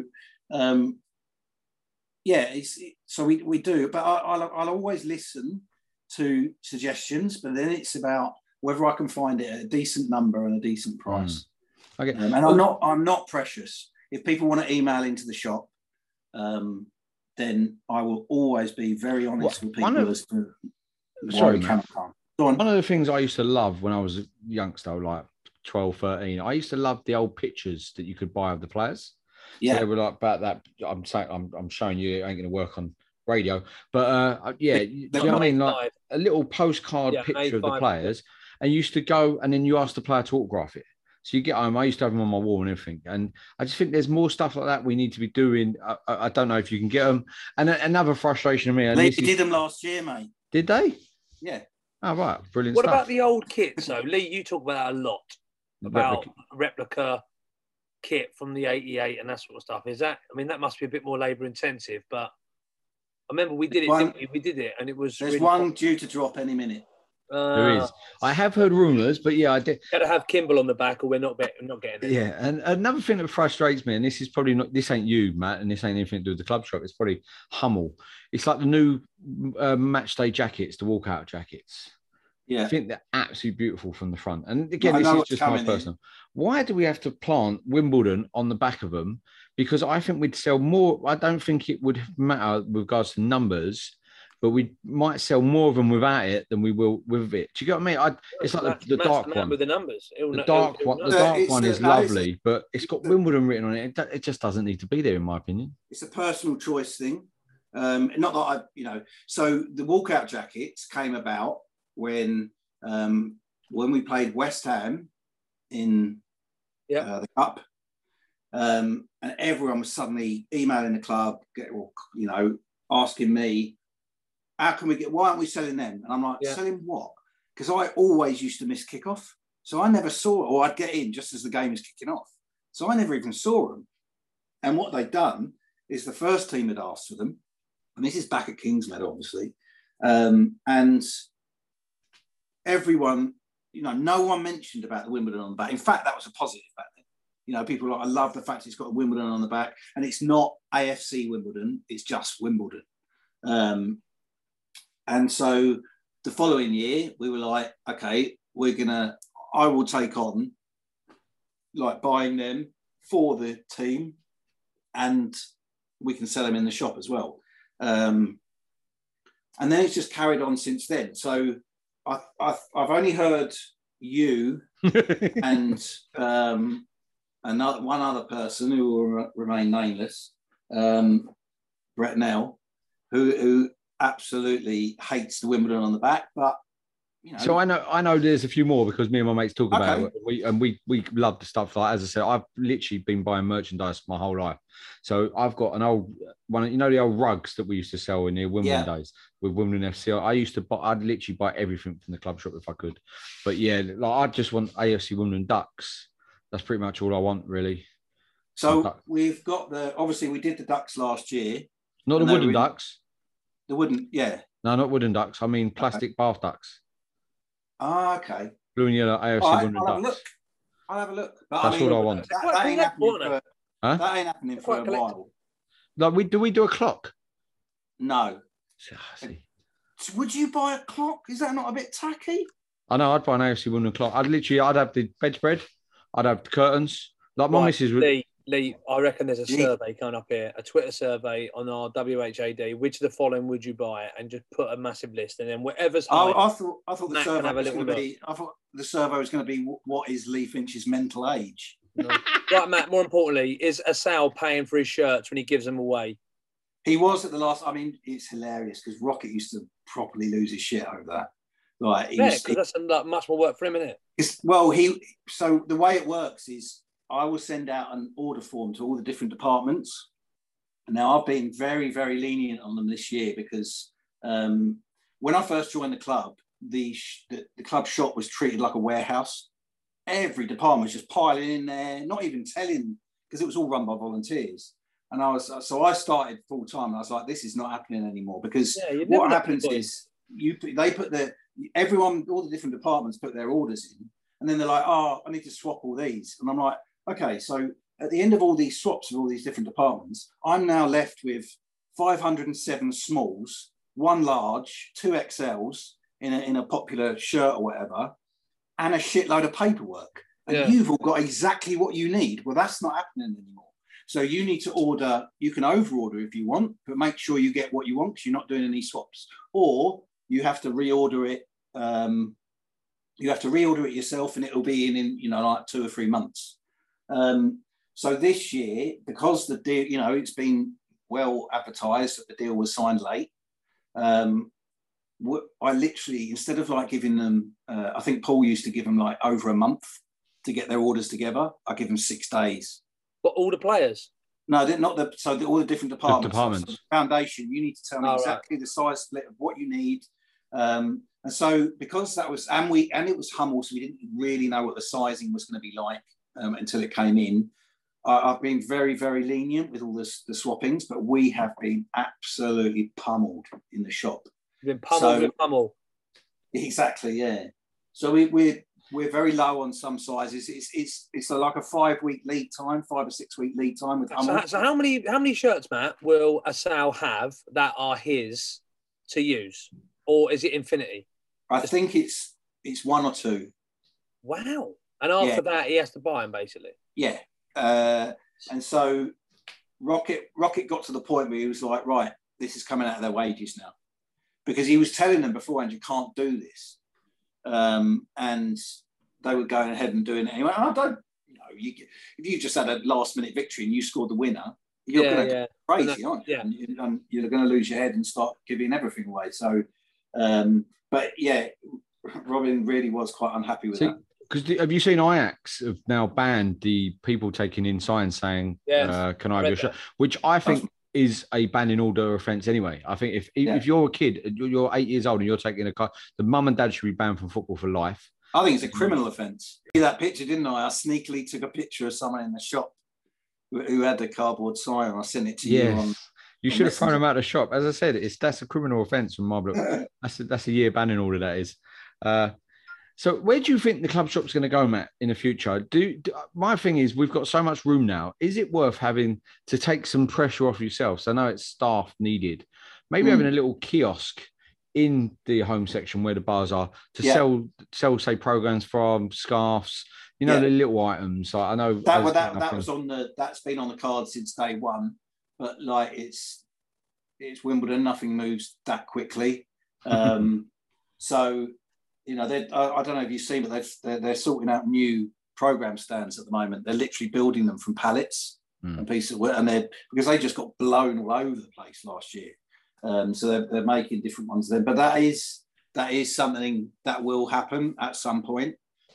so we do, but I'll always listen to suggestions, but then it's about whether I can find it at a decent number and a decent price. Okay. And I'm not precious. If people want to email into the shop, then I will always be very honest with people as to why we cannot come. One of the things I used to love when I was a youngster, like 12, 13, I used to love the old pictures that you could buy of the players. Yeah. So they were like about that. I'm showing you, it ain't going to work on radio, but do you know what I mean? Like a little postcard picture of the players, and you used to go and then you ask the player to autograph it. So you get home, I used to have them on my wall and everything. And I just think there's more stuff like that we need to be doing. I don't know if you can get them. And another frustration of me. They did them last year, mate. Did they? Yeah. Oh, right. Brilliant What stuff. about the old kits, though? Lee, you talk about that a lot. About replica kit from the 88 and that sort of stuff. Is that, I mean, that must be a bit more labour intensive, but I remember we did it, didn't we? We did it, and it was. There's really one due to drop any minute. There is. I have heard rumours, but yeah, I did. Got to have Kimball on the back, or we're not getting it. Yeah, and another thing that frustrates me, and this is probably not. This ain't you, Matt, and this ain't anything to do with the club shop. It's probably Hummel. It's like the new match day jackets, the walkout jackets. Yeah, I think they're absolutely beautiful from the front. And again, this is just my personal. Why do we have to plant Wimbledon on the back of them? Because I think we'd sell more. I don't think it would matter with regards to numbers, but we might sell more of them without it than we will with it. Do you get what I mean? It's like the dark one with the numbers. The dark one is lovely, but it's got Wimbledon written on it. It just doesn't need to be there, in my opinion. It's a personal choice thing. Not that So the walkout jackets came about when we played West Ham in the cup, and everyone was suddenly emailing the club, asking me, "How can we why aren't we selling them?" And I'm like, "Selling what?" Because I always used to miss kickoff, so I never saw it, or I'd get in just as the game is kicking off, so I never even saw them. And what they'd done is the first team had asked for them, and this is back at Kingsmead, obviously, and everyone, no one mentioned about the Wimbledon on the back. In fact, that was a positive back then. People I love the fact it's got a Wimbledon on the back, and it's not AFC Wimbledon, it's just Wimbledon. And so the following year, we were like, okay, I will take on buying them for the team, and we can sell them in the shop as well. And then it's just carried on since then. So I've only heard you and one other person who will remain nameless, Brett Nell, who absolutely hates the Wimbledon on the back, but So I know there's a few more because me and my mates talk about it. We love the stuff. Like, as I said, I've literally been buying merchandise my whole life. So I've got an old one, the old rugs that we used to sell in the Wimbledon days with Wimbledon FC. I'd literally buy everything from the club shop if I could. But yeah, I just want AFC Wimbledon Ducks. That's pretty much all I want, really. So we've got obviously we did the Ducks last year. Not the wooden ducks. The wooden, yeah. No, not wooden ducks. I mean plastic bath ducks. Ah, okay. Blue and yellow AFC Wimbledon Ducks. I'll have a look. But that's all I want. That ain't happening for a while. Like, do we do a clock? No. Would you buy a clock? Is that not a bit tacky? I know. I'd buy an AFC Wimbledon clock. I'd have the bedspread. I'd have the curtains. Like my missus would. Lee, I reckon there's a survey coming up here, a Twitter survey on our WHAD. Which of the following would you buy? And just put a massive list, and then whatever's high. I thought the survey was going to be. I thought the survey was going to be what is Lee Finch's mental age. No. Right, Matt. More importantly, is Asal paying for his shirts when he gives them away? He was at the last. I mean, it's hilarious because Rocket used to properly lose his shit over that. Like, because that's much more work for him, isn't it? So the way it works is, I will send out an order form to all the different departments. Now, I've been very, very lenient on them this year because when I first joined the club, the club shop was treated like a warehouse. every department was just piling in there, not even telling, because it was all run by volunteers. And I started full time, and I was like, this is not happening anymore, because what happens is everyone, all the different departments put their orders in, and then they're like, oh, I need to swap all these. And I'm like, okay, so at the end of all these swaps of all these different departments, I'm now left with 507 smalls, 1 large, 2 XLs in a popular shirt or whatever, and a shitload of paperwork. And you've all got exactly what you need. Well, that's not happening anymore. So you need to order, you can over-order if you want, but make sure you get what you want, because you're not doing any swaps. Or you have to reorder it. You have to reorder it yourself, and it'll be in like 2 or 3 months. So this year, because the deal, it's been well advertised that the deal was signed late, I literally, instead of like giving them, I think Paul used to give them like over a month to get their orders together. I give them 6 days. But all the players? No, they're not all the different departments. So the foundation, you need to tell me exactly the size split of what you need. And so because that was, and it was Hummel, so we didn't really know what the sizing was going to be like until it came in. I've been very, very lenient with all the swappings, but we have been absolutely pummeled in the shop. You've been pummeled with Hummel. Exactly, yeah. So we're very low on some sizes. It's like a 5-week lead time, 5 or 6 week lead time with Hummel. So how many shirts, Matt, will Asal have that are his to use, or is it infinity? I think it's 1 or 2. Wow! And after that, he has to buy them, basically. Yeah. And so Rocket got to the point where he was like, right, this is coming out of their wages now, because he was telling them beforehand, you can't do this. And they were going ahead and doing it anyway. And I don't, if you just had a last minute victory and you scored the winner, you're going to go crazy, aren't you? Yeah. And you're going to lose your head and start giving everything away. So, but yeah, Robin really was quite unhappy with that. Because have you seen Ajax have now banned the people taking in signs saying, can I have your shirt? Which I think is a banning order offence anyway. I think if you're a kid, you're 8 years old and you're taking a car, the mum and dad should be banned from football for life. I think it's a criminal offence. See that picture, didn't I? I sneakily took a picture of someone in the shop who had the cardboard sign, and I sent it to you. You should have thrown them out of the shop. As I said, that's a criminal offence from my book. That's a year banning order, that is. So where do you think the club shop's going to go, Matt, in the future? My thing is, we've got so much room now. Is it worth having to take some pressure off yourselves? I know it's staff needed. Maybe having a little kiosk in the home section where the bars are to sell, say, programs from, scarves, the little items. Like, I know that's been on the card since day one, but like it's Wimbledon, nothing moves that quickly. So. I don't know if you've seen, but they're sorting out new program stands at the moment. They're literally building them from pallets and pieces of wood, and because they just got blown all over the place last year. So they're making different ones then. But that is something that will happen at some point.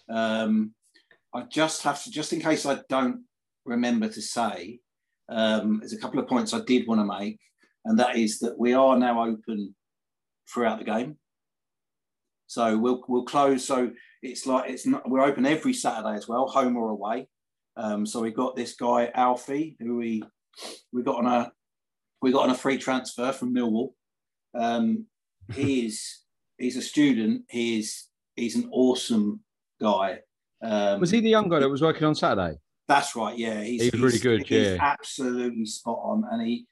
I just have to, just in case I don't remember to say, there's a couple of points I did want to make, and that is that we are now open throughout the game. So we'll close. So we're open every Saturday as well, home or away. So we got this guy Alfie, who we got on a free transfer from Millwall. He's a student. He's an awesome guy. Was he the young guy that was working on Saturday? That's right. Yeah, he's really good. He's absolutely spot on, and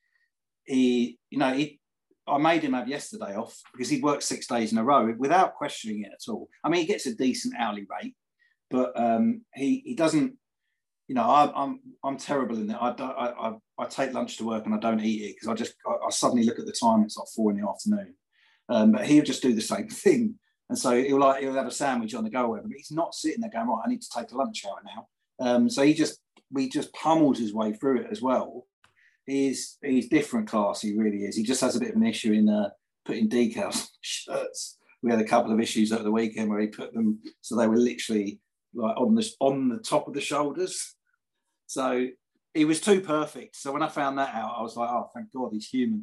I made him have yesterday off because he'd worked 6 days in a row without questioning it at all. I mean, he gets a decent hourly rate, but he doesn't. I'm terrible in that. I take lunch to work and I don't eat it because I suddenly look at the time. It's like 4 p.m. But he'll just do the same thing, and so he'll have a sandwich on the go, or whatever. But he's not sitting there going, right, I need to take a lunch hour now. So we just pummeled his way through it as well. He's different class. He really is. He just has a bit of an issue in putting decals on shirts. We had a couple of issues over the weekend where he put them so they were literally like on the top of the shoulders. So he was too perfect. So when I found that out, I was like, oh, thank God he's human.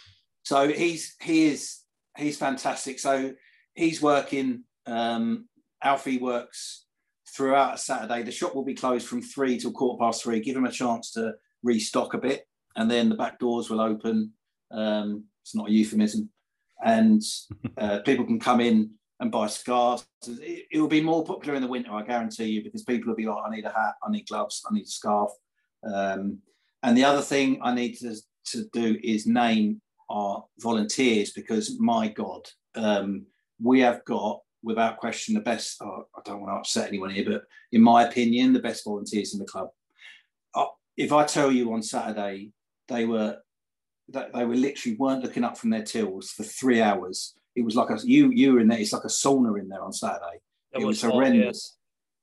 So he is fantastic. So he's working Alfie works throughout a Saturday. The shop will be closed from 3 till 3:15. Give him a chance to restock a bit, and then the back doors will open. It's not a euphemism, and people can come in and buy scarves. It will be more popular in the winter, I guarantee you, because people will be like, I need a hat, I need gloves, I need a scarf. And the other thing I need to do is name our volunteers, because my God, we have got, without question, the best. I don't want to upset anyone here, but in my opinion, the best volunteers in the club. If I tell you on Saturday, they were literally weren't looking up from their tills for 3 hours. It was like you were in there. It's like a sauna in there on Saturday. It was horrendous.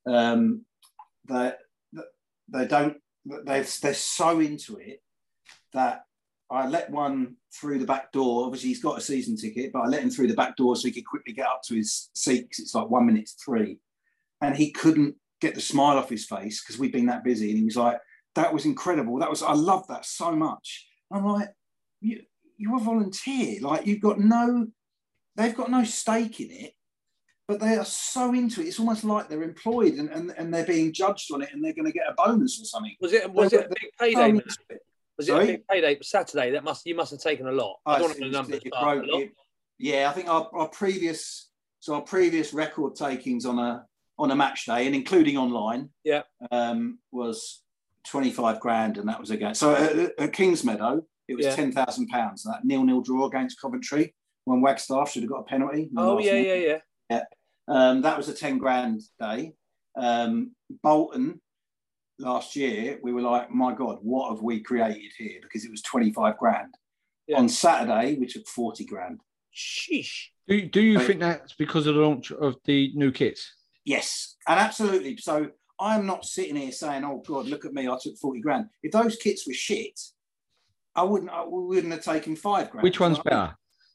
They're so into it that I let one through the back door. Obviously, he's got a season ticket, but I let him through the back door so he could quickly get up to his seat, because it's like 1 minute to 3. And he couldn't get the smile off his face because we'd been that busy. And he was like, that was incredible. I love that so much. I'm like, you're a volunteer. Like, they've got no stake in it, but they are so into it. It's almost like they're employed and they're being judged on it, and they're going to get a bonus or something. Was it a big payday? Was it a big payday Saturday? You must have taken a lot. I don't know the numbers. Yeah, I think our previous record takings on a match day, and including online, was 25 grand, and that was against. So at Kingsmeadow, it was £10,000. That 0-0 draw against Coventry when Wagstaff should have got a penalty. Yeah. That was a 10 grand day. Bolton last year, we were like, my God, what have we created here? Because it was 25 grand. Yeah. On Saturday, we took 40 grand. Sheesh. Do you think that's because of the launch of the new kits? Yes, and absolutely. So I'm not sitting here saying, oh God, look at me, I took 40 grand. If those kits were shit, we wouldn't have taken 5 grand. Which one's better?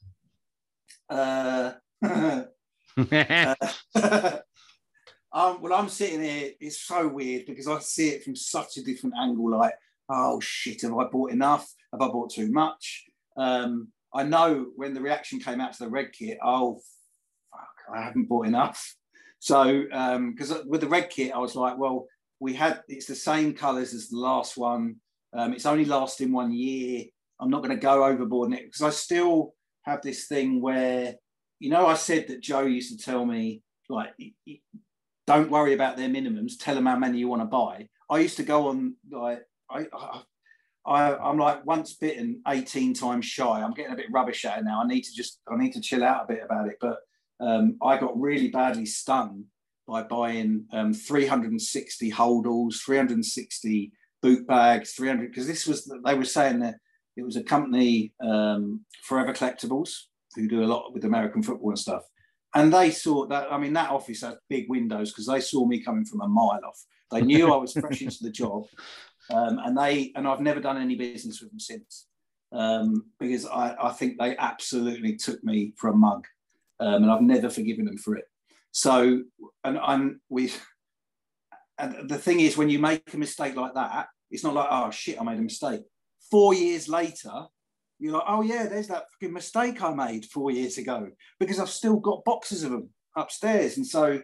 Well, I'm sitting here, it's so weird because I see it from such a different angle, like, oh shit, have I bought enough? Have I bought too much? I know when the reaction came out to the red kit, oh fuck, I haven't bought enough. So because with the red kit, I was like, well, it's the same colours as the last one. It's only lasting 1 year. I'm not going to go overboard in it, because I still have this thing where, I said that Joe used to tell me, like, don't worry about their minimums, tell them how many you want to buy. I used to go on, like, I'm like once bitten, 18 times shy. I'm getting a bit rubbish at it now. I need to chill out a bit about it. But I got really badly stung by buying 360 holdalls, 360 boot bags, 300, because they were saying that it was a company, Forever Collectibles, who do a lot with American football and stuff. And they saw that, that office had big windows, because they saw me coming from a mile off. They knew I was fresh into the job. And I've never done any business with them since, because I think they absolutely took me for a mug, and I've never forgiven them for it. So, and the thing is, when you make a mistake like that, it's not like, oh shit, I made a mistake. 4 years later, you're like, oh yeah, there's that fucking mistake I made 4 years ago, because I've still got boxes of them upstairs. And so,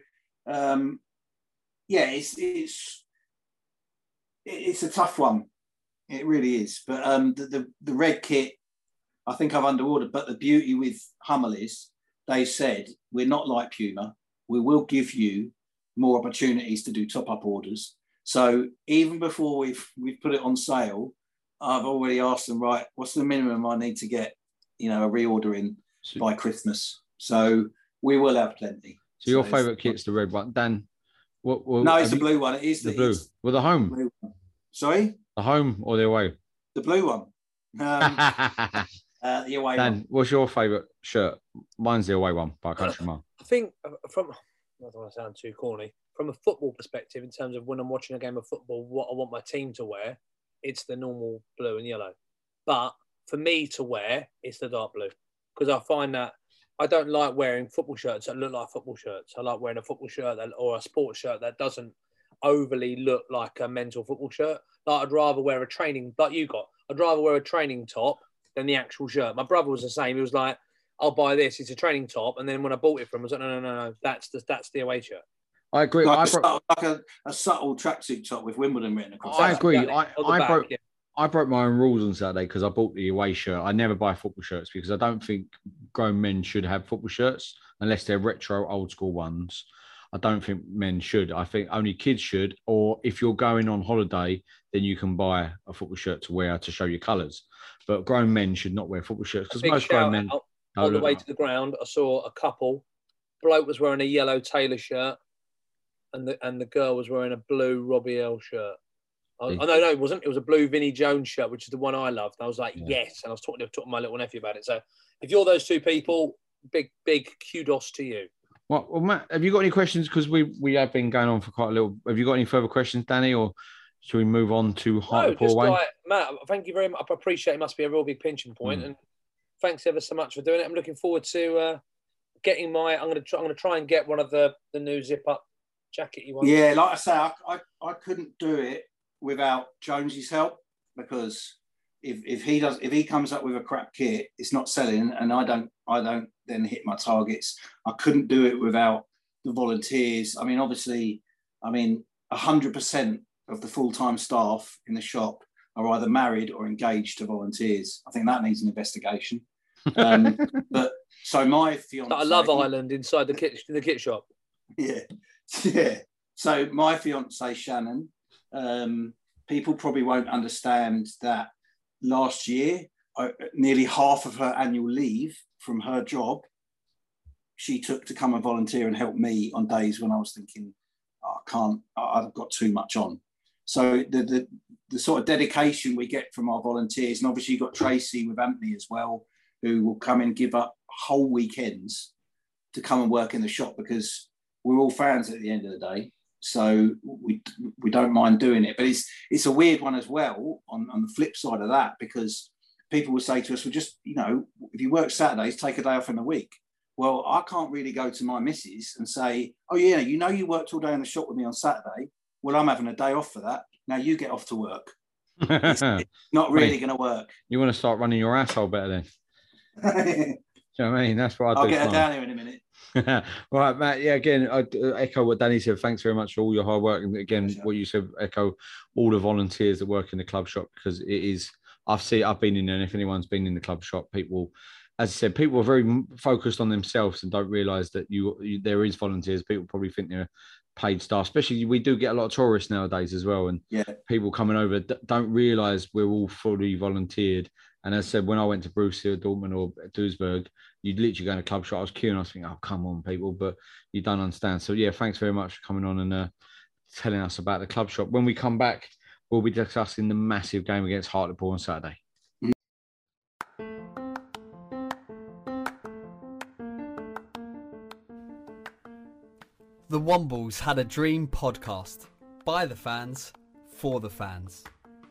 it's a tough one. It really is. But the red kit, I think I've underordered. But the beauty with Hummel is they said, we're not like Puma. We will give you more opportunities to do top-up orders. So even before we've put it on sale, I've already asked them, right, what's the minimum I need to get, a reorder in by Christmas? So we will have plenty. So your favourite kit's the red one, Dan? No, it's the blue one. It is the blue. Well, the home. Blue one. Sorry? The home or the away? The blue one. The away Dan, one. What's your favourite shirt? Mine's the away one by Country Mile. I think I don't want to sound too corny. From a football perspective, in terms of when I'm watching a game of football, what I want my team to wear, it's the normal blue and yellow. But for me to wear, it's the dark blue. Because I find that I don't like wearing football shirts that look like football shirts. I like wearing a football shirt or a sports shirt that doesn't overly look like a mental football shirt. Like I'd rather wear a training, like you got, I'd rather wear a training top than the actual shirt. My brother was the same. He was like, I'll buy this. It's a training top. And then when I bought it from, I was like, no. That's the away shirt. I agree. Like a subtle tracksuit top with Wimbledon written across. I agree. Exactly. I broke my own rules on Saturday because I bought the away shirt. I never buy football shirts because I don't think grown men should have football shirts unless they're retro, old school ones. I don't think men should. I think only kids should. Or if you're going on holiday, then you can buy a football shirt to wear to show your colours. But grown men should not wear football shirts because most grown men. On the way to the ground, I saw a couple. Bloke was wearing a yellow Taylor shirt, and the girl was wearing a blue Robbie L shirt. No, it wasn't. It was a blue Vinnie Jones shirt, which is the one I loved. And I was like, yes. And I was talking to my little nephew about it. So if you're those two people, big kudos to you. Well, Matt, have you got any questions? Because we have been going on for quite a little. Have you got any further questions, Danny, or should we move on to Hartlepool away? Matt, thank you very much. I appreciate it. Must be a real big pinching point. And thanks ever so much for doing it. I'm looking forward to getting my. I'm going to try and get one of the new zip up jacket you want. Yeah, like I say, I couldn't do it without Jonesy's help, because if he comes up with a crap kit, it's not selling, and I don't then hit my targets. I couldn't do it without the volunteers. I mean, obviously, 100% of the full-time staff in the shop are either married or engaged to volunteers. I think that needs an investigation. But so my fiance, like a Love Island inside the kit shop. Yeah. So my fiance Shannon. People probably won't understand that last year, nearly half of her annual leave from her job, she took to come and volunteer and help me on days when I was thinking, I've got too much on. So the sort of dedication we get from our volunteers, and obviously you've got Tracy with Anthony as well, who will come and give up whole weekends to come and work in the shop, because we're all fans at the end of the day. So we don't mind doing it, but it's a weird one as well on the flip side of that, because people will say to us, well, just, if you work Saturdays, take a day off in the week. Well, I can't really go to my missus and say, oh yeah, you worked all day in the shop with me on Saturday. Well, I'm having a day off for that. Now you get off to work. It's not really going to work. You want to start running your asshole better then? Do you know what I mean? That's what I'll get her down here in a minute. Right, Matt. Yeah, again, I echo what Danny said. Thanks very much for all your hard work. And again, what you said, echo all the volunteers that work in the club shop, because it is, I've been in there, and if anyone's been in the club shop, people, as I said, people are very focused on themselves and don't realise that there is volunteers. People probably think they're paid staff, especially we do get a lot of tourists nowadays as well. And people coming over don't realise we're all fully volunteered. And as I said, when I went to Bruce Hill, Dortmund or Duisburg, you'd literally go in a club shop. I was queuing. I was thinking, oh, come on, people. But you don't understand. So, yeah, thanks very much for coming on and telling us about the club shop. When we come back, we'll be discussing the massive game against Hartlepool on Saturday. The Wombles Had a Dream podcast. By the fans, for the fans.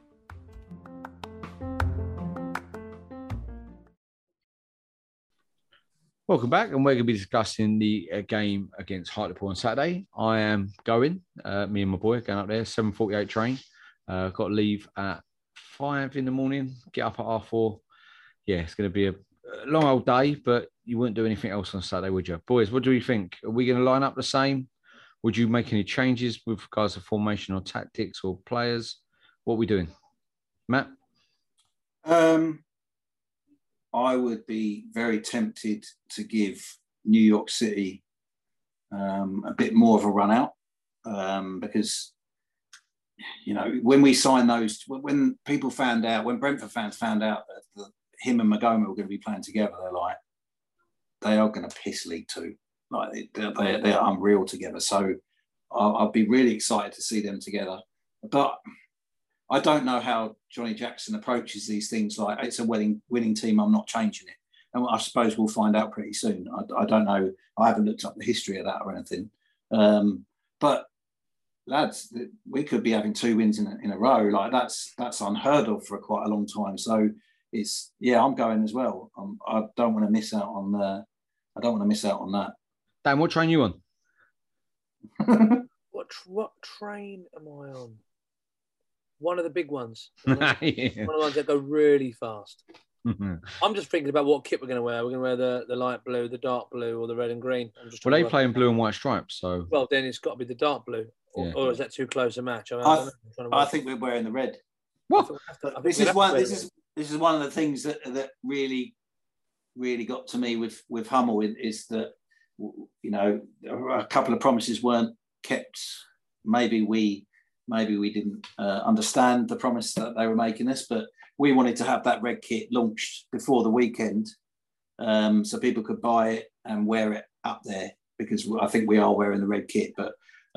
Welcome back, and we're going to be discussing the game against Hartlepool on Saturday. I am going, me and my boy, going up there, 7:48 train. Got to leave at 5 in the morning, get up at 4:30. Yeah, it's going to be a long old day, but you wouldn't do anything else on Saturday, would you? Boys, what do you think? Are we going to line up the same? Would you make any changes with regards to formation or tactics or players? What are we doing? Matt? I would be very tempted to give New York City a bit more of a run out, because, when we signed those, when people found out, when Brentford fans found out that him and Magoma were going to be playing together, they're like, they are going to piss League Two. Like they're unreal together. So I'll be really excited to see them together. But I don't know how Johnny Jackson approaches these things. Like, it's a winning team, I'm not changing it. And I suppose we'll find out pretty soon. I don't know. I haven't looked up the history of that or anything. But lads, we could be having 2 wins in a row. Like, that's unheard of for quite a long time. So I'm going as well. I don't want to miss out on that. Dan, what train are you on? What train am I on? One of the big ones. One of the ones that go really fast. I'm just thinking about what kit we're going to wear. We're going to wear the light blue, the dark blue, or the red and green. Well, they play in blue and white stripes, so. Well, then it's got to be the dark blue, or is that too close a match? I think we're wearing the red. What? This is one of the things that really got to me with Hummel is that, you know, a couple of promises weren't kept. Maybe we didn't understand the promise that they were making us, but we wanted to have that red kit launched before the weekend, so people could buy it and wear it up there, because I think we are wearing the red kit. But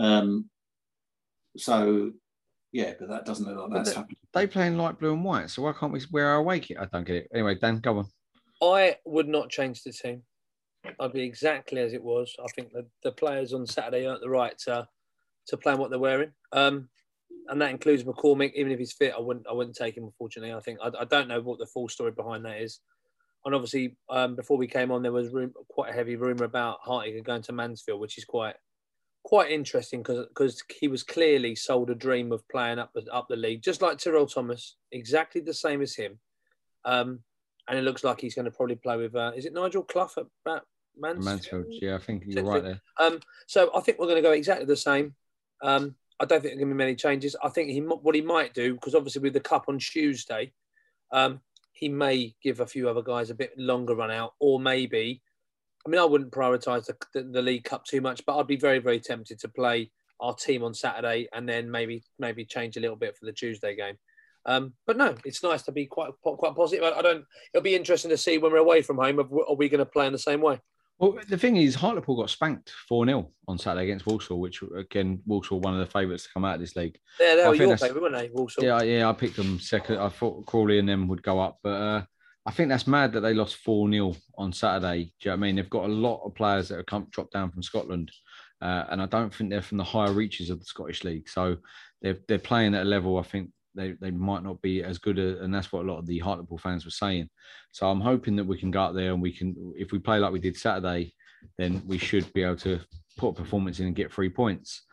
so yeah, but that doesn't look like that's happening. They play in light blue and white, so why can't we wear our away kit? I don't get it. Anyway, Dan, go on. I would not change the team. I'd be exactly as it was. I think the players on Saturday earned the right to play in what they're wearing. And that includes McCormick. Even if he's fit, I wouldn't take him, unfortunately. I think I don't know what the full story behind that is. And obviously, before we came on, there was quite a heavy rumour about Hartigan going to Mansfield, which is quite interesting because he was clearly sold a dream of playing up the league, just like Tyrell Thomas, exactly the same as him. And it looks like he's going to probably play with, is it Nigel Clough at Mansfield? Yeah, I think you're right there. So I think we're going to go exactly the same. I don't think there are going to be many changes. I think what he might do, because obviously with the Cup on Tuesday, he may give a few other guys a bit longer run out, or maybe, I mean, I wouldn't prioritise the League Cup too much, but I'd be very, very tempted to play our team on Saturday and then maybe change a little bit for the Tuesday game. But no, it's nice to be quite positive. It'll be interesting to see when we're away from home. Are we going to play in the same way? Well, the thing is, Hartlepool got spanked 4-0 on Saturday against Walsall, which, again, Walsall were one of the favourites to come out of this league. Yeah, they were your favourite, weren't they, Walsall? Yeah, I picked them second. I thought Crawley and them would go up. But I think that's mad that they lost 4-0 on Saturday. Do you know what I mean? They've got a lot of players that have dropped down from Scotland. And I don't think they're from the higher reaches of the Scottish League. So they're playing at a level, I think, they might not be as good, and that's what a lot of the Hartlepool fans were saying. So I'm hoping that we can go out there and we can, if we play like we did Saturday, then we should be able to put a performance in and get 3 points.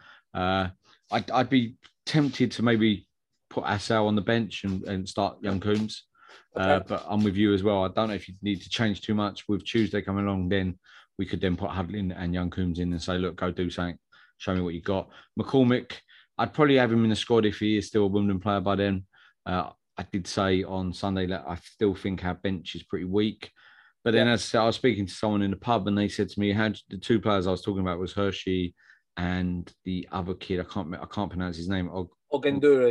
I'd be tempted to maybe put Assau on the bench and start Young Coombs. Okay. But I'm with you as well. I don't know if you need to change too much. With Tuesday coming along, then we could then put Hudlin and Young Coombs in and say, look, go do something. Show me what you got. McCormick, I'd probably have him in the squad if he is still a Wimbledon player by then. I did say on Sunday that I still think our bench is pretty weak. But then as I was speaking to someone in the pub and they said to me, the two players I was talking about was Hershey and the other kid, I can't pronounce his name. Ogunduri.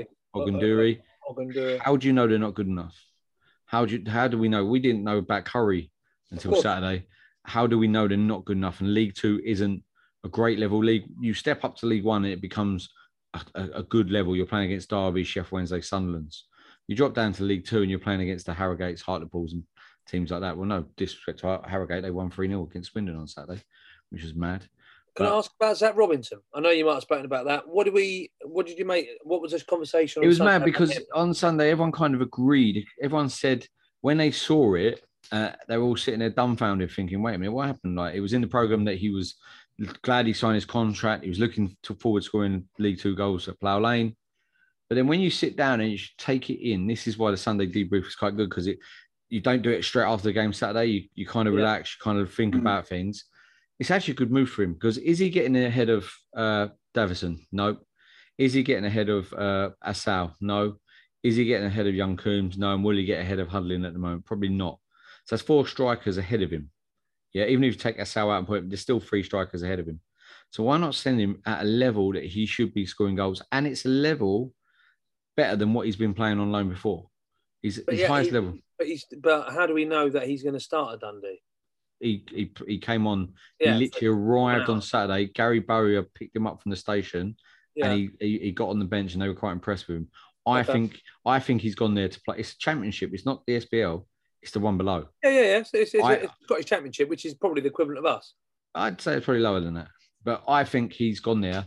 How do you know they're not good enough? How do we know? We didn't know about Curry until Saturday. How do we know they're not good enough? And League Two isn't a great level league. You step up to League One and it becomes a good level. You're playing against Derby, Sheffield Wednesday, Sunderland's. You drop down to League Two and you're playing against the Harrogates, Hartlepools and teams like that. Well, no disrespect to Harrogate, they won 3-0 against Swindon on Saturday, which was mad. Can I ask about Zach Robinson? I know you might have spoken about that. What did you make? What was this conversation? It was mad because on Sunday, everyone kind of agreed. Everyone said when they saw it, they were all sitting there dumbfounded thinking, wait a minute, what happened? Like, it was in the programme that he was glad he signed his contract. He was looking forward scoring League Two goals at Plough Lane. But then when you sit down and you take it in, this is why the Sunday debrief is quite good, because you don't do it straight after the game Saturday. You kind of relax, you kind of think about things. It's actually a good move for him, because is he getting ahead of Davison? No. Is he getting ahead of Assau? No. Is he getting ahead of Young Coombs? No. And will he get ahead of Hudlin at the moment? Probably not. So that's 4 strikers ahead of him. Yeah, even if you take Assau out and put him, there's still 3 strikers ahead of him. So why not send him at a level that he should be scoring goals? And it's a level better than what he's been playing on loan before. His highest level. But how do we know that he's going to start at Dundee? He came on. He literally arrived on Saturday. Gary Bowyer picked him up from the station, and he got on the bench, and they were quite impressed with him. I think he's gone there to play. It's a championship. It's not the SPL. It's the one below. Yeah. It's Scottish Championship, which is probably the equivalent of us. I'd say it's probably lower than that. But I think he's gone there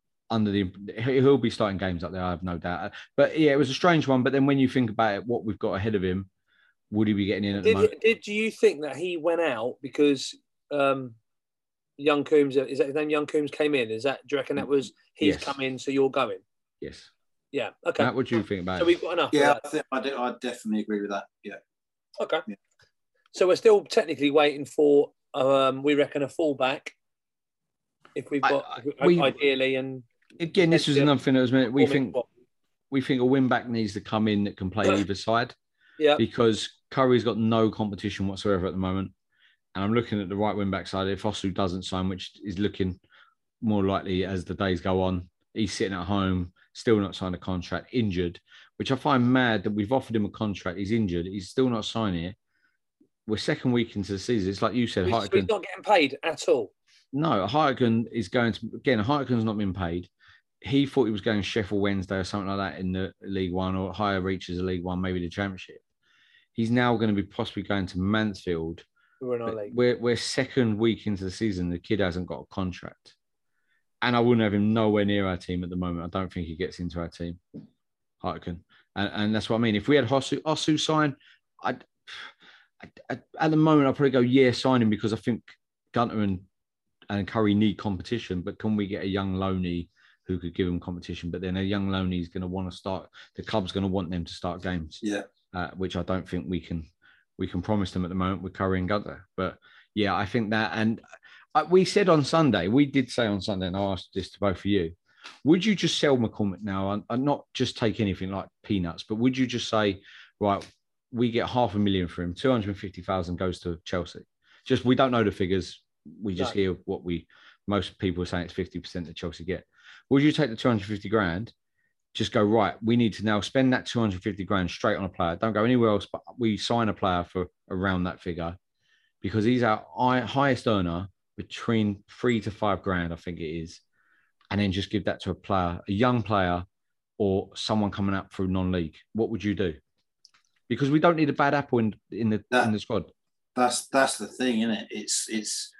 he'll be starting games up there, I have no doubt. But yeah, it was a strange one. But then when you think about it, what we've got ahead of him, would he be getting in at the moment? Did you think that he went out because Young Coombs, is that his name? Young Coombs came in. Do you reckon that was he's come in, so you're going? Yes. Yeah. Okay. Matt, what do you think about it? So we've got enough. Yeah, I definitely agree with that. Yeah. Okay. Yeah. So we're still technically waiting for, we reckon, a fullback. If we've got, ideally, and again, this was another thing that was meant. We think a win back needs to come in that can play either side. Yeah. Because Curry's got no competition whatsoever at the moment, and I'm looking at the right win back side. If Osu doesn't sign, which is looking more likely as the days go on, he's sitting at home, still not signed a contract, injured, which I find mad that we've offered him a contract. He's injured. He's still not signing it. We're second week into the season. It's like you said, He's not getting paid at all. No, Heitinga is going to, again, Heitinga's not been paid. He thought he was going Sheffield Wednesday or something like that in the League One or higher reaches of League One, maybe the Championship. He's now going to be possibly going to Mansfield. We're second week into the season. The kid hasn't got a contract. And I wouldn't have him nowhere near our team at the moment. I don't think he gets into our team, Heitinga. And that's what I mean. If we had Osu sign, at the moment, I'd probably go, sign him, because I think Gunter and Curry need competition. But can we get a young Loney who could give him competition? But then a young Loney is going to want to start. The club's going to want them to start games. Yeah. Which I don't think we can promise them at the moment with Curry and Gunter. But yeah, I think that, and we said on Sunday, and I asked this to both of you, would you just sell McCormick now and not just take anything like peanuts, but would you just say, right, we get $500,000 for him, 250,000 goes to Chelsea? Just, we don't know the figures. We just hear what most people are saying it's 50% that Chelsea get. Would you take the 250 grand? Just go, right, we need to now spend that 250 grand straight on a player. Don't go anywhere else, but we sign a player for around that figure, because he's our highest earner, between 3 to 5 grand, I think it is. And then just give that to a young player, or someone coming up through non-league. What would you do? Because we don't need a bad apple in the squad. That's the thing, isn't it?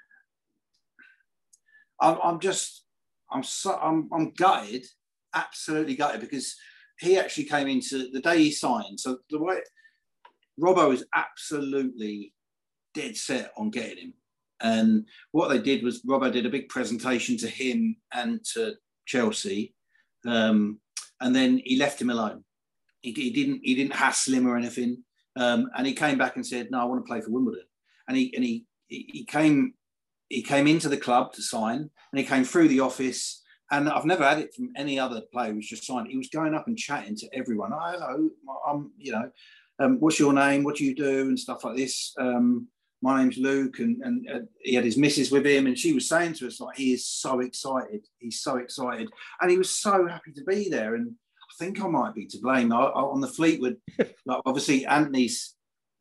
I'm gutted. Absolutely gutted, because he actually came into the day he signed. So the way Robbo is absolutely dead set on getting him. And what they did was Robbo did a big presentation to him and to Chelsea, and then he left him alone. He didn't hassle him or anything, and he came back and said, "No, I want to play for Wimbledon." And he came into the club to sign, and he came through the office. And I've never had it from any other player who's just signed. He was going up and chatting to everyone. "Oh, hello, what's your name? What do you do?" and stuff like this. My name's Luke, and he had his missus with him, and she was saying to us, like, he is so excited. He's so excited, and he was so happy to be there. And I think I might be to blame on the Fleetwood. Like, obviously, Anthony's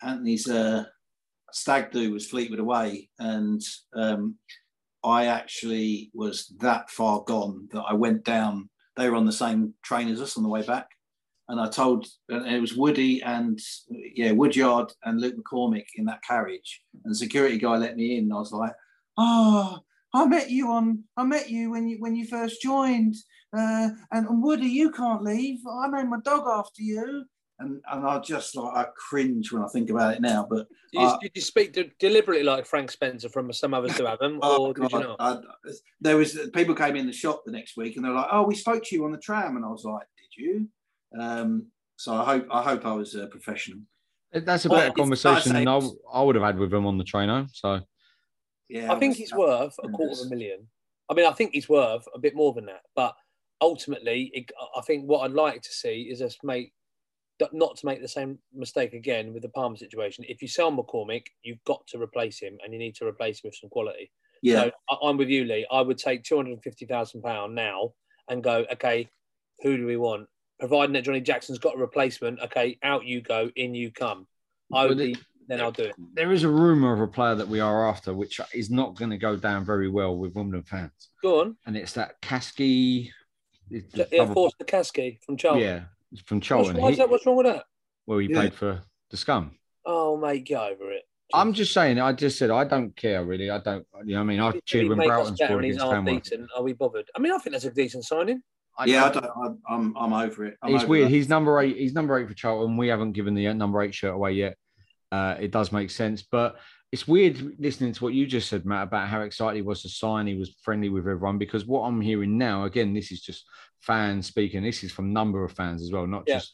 stag do was Fleetwood away, and I actually was that far gone that I went down. They were on the same train as us on the way back. And I told, and it was Woody and Woodyard and Luke McCormick in that carriage. And the security guy let me in. And I was like, "Oh, I met you when you first joined. And Woody, you can't leave. I named my dog after you." And I just I cringe when I think about it now. But did you speak deliberately like Frank Spencer from some others to have him, or did you not? There was people came in the shop the next week and they're like, "Oh, we spoke to you on the tram," and I was like, "Did you?" So I hope I was professional. That's a better conversation than I would have had with him on the train home. So yeah, I think he's worth $250,000. I mean, I think he's worth a bit more than that. But ultimately, I think what I'd like to see is us not to make the same mistake again with the Palmer situation. If you sell McCormick, you've got to replace him, and you need to replace him with some quality. Yeah, so I'm with you, Lee. I would take £250,000 now and go, okay, who do we want? Providing that Johnny Jackson's got a replacement, okay, out you go, in you come. I'll do it. There is a rumour of a player that we are after, which is not going to go down very well with Wimbledon fans. Go on. And it's that Kasky. Forster Kasky from Charlton. Yeah, from Charlton. What's wrong with that? Well, he played for the Scum. Oh, mate, get over it. I'm just saying. I just said I don't care really. I don't. You know what I mean? I cheered when Broughton scored against Tamworth. Are we bothered? I mean, I think that's a decent signing. I'm over it. It's weird. He's number 8. He's number 8 for Charlton. We haven't given the number 8 shirt away yet. It does make sense, but it's weird listening to what you just said, Matt, about how excited he was to sign. He was friendly with everyone, because what I'm hearing now, again, this is just fans speaking. This is from a number of fans as well, not just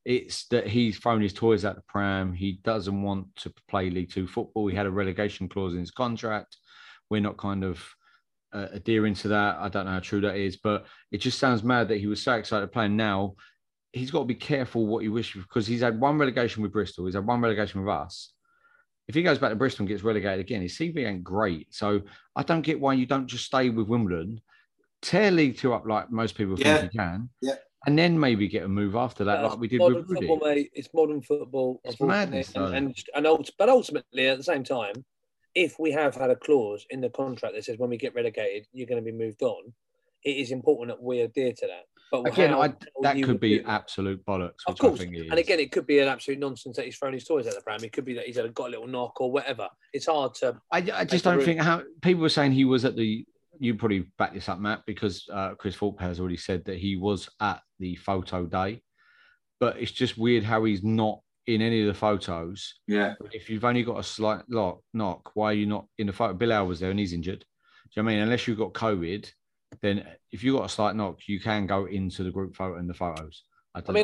It's that he's thrown his toys out the pram. He doesn't want to play League Two football. He had a relegation clause in his contract. We're not kind of adhering to that. I don't know how true that is, but it just sounds mad that he was so excited to play. Now he's got to be careful what he wishes, because he's had one relegation with Bristol. He's had one relegation with us. If he goes back to Bristol and gets relegated again, his CV ain't great. So I don't get why you don't just stay with Wimbledon, tear League Two up like most people think you can. Yeah. And then maybe get a move after that, like we did with Rudy. Football, mate. It's modern football. It's madness, but ultimately, at the same time, if we have had a clause in the contract that says when we get relegated, you're going to be moved on, it is important that we adhere to that. But again, that could be absolute bollocks. Of course. And again, it could be an absolute nonsense that he's thrown his toys at the pram. It could be that he's got a little knock or whatever. It's hard to. I just don't think how people were saying he was at the. You probably back this up, Matt, because Chris Thorpe has already said that he was at the photo day. But it's just weird how he's not in any of the photos. Yeah. If you've only got a slight knock, why are you not in the photo? Bill Howe was there and he's injured. Do you know what I mean? Unless you've got COVID, then if you've got a slight knock, you can go into the group photo and the photos. I don't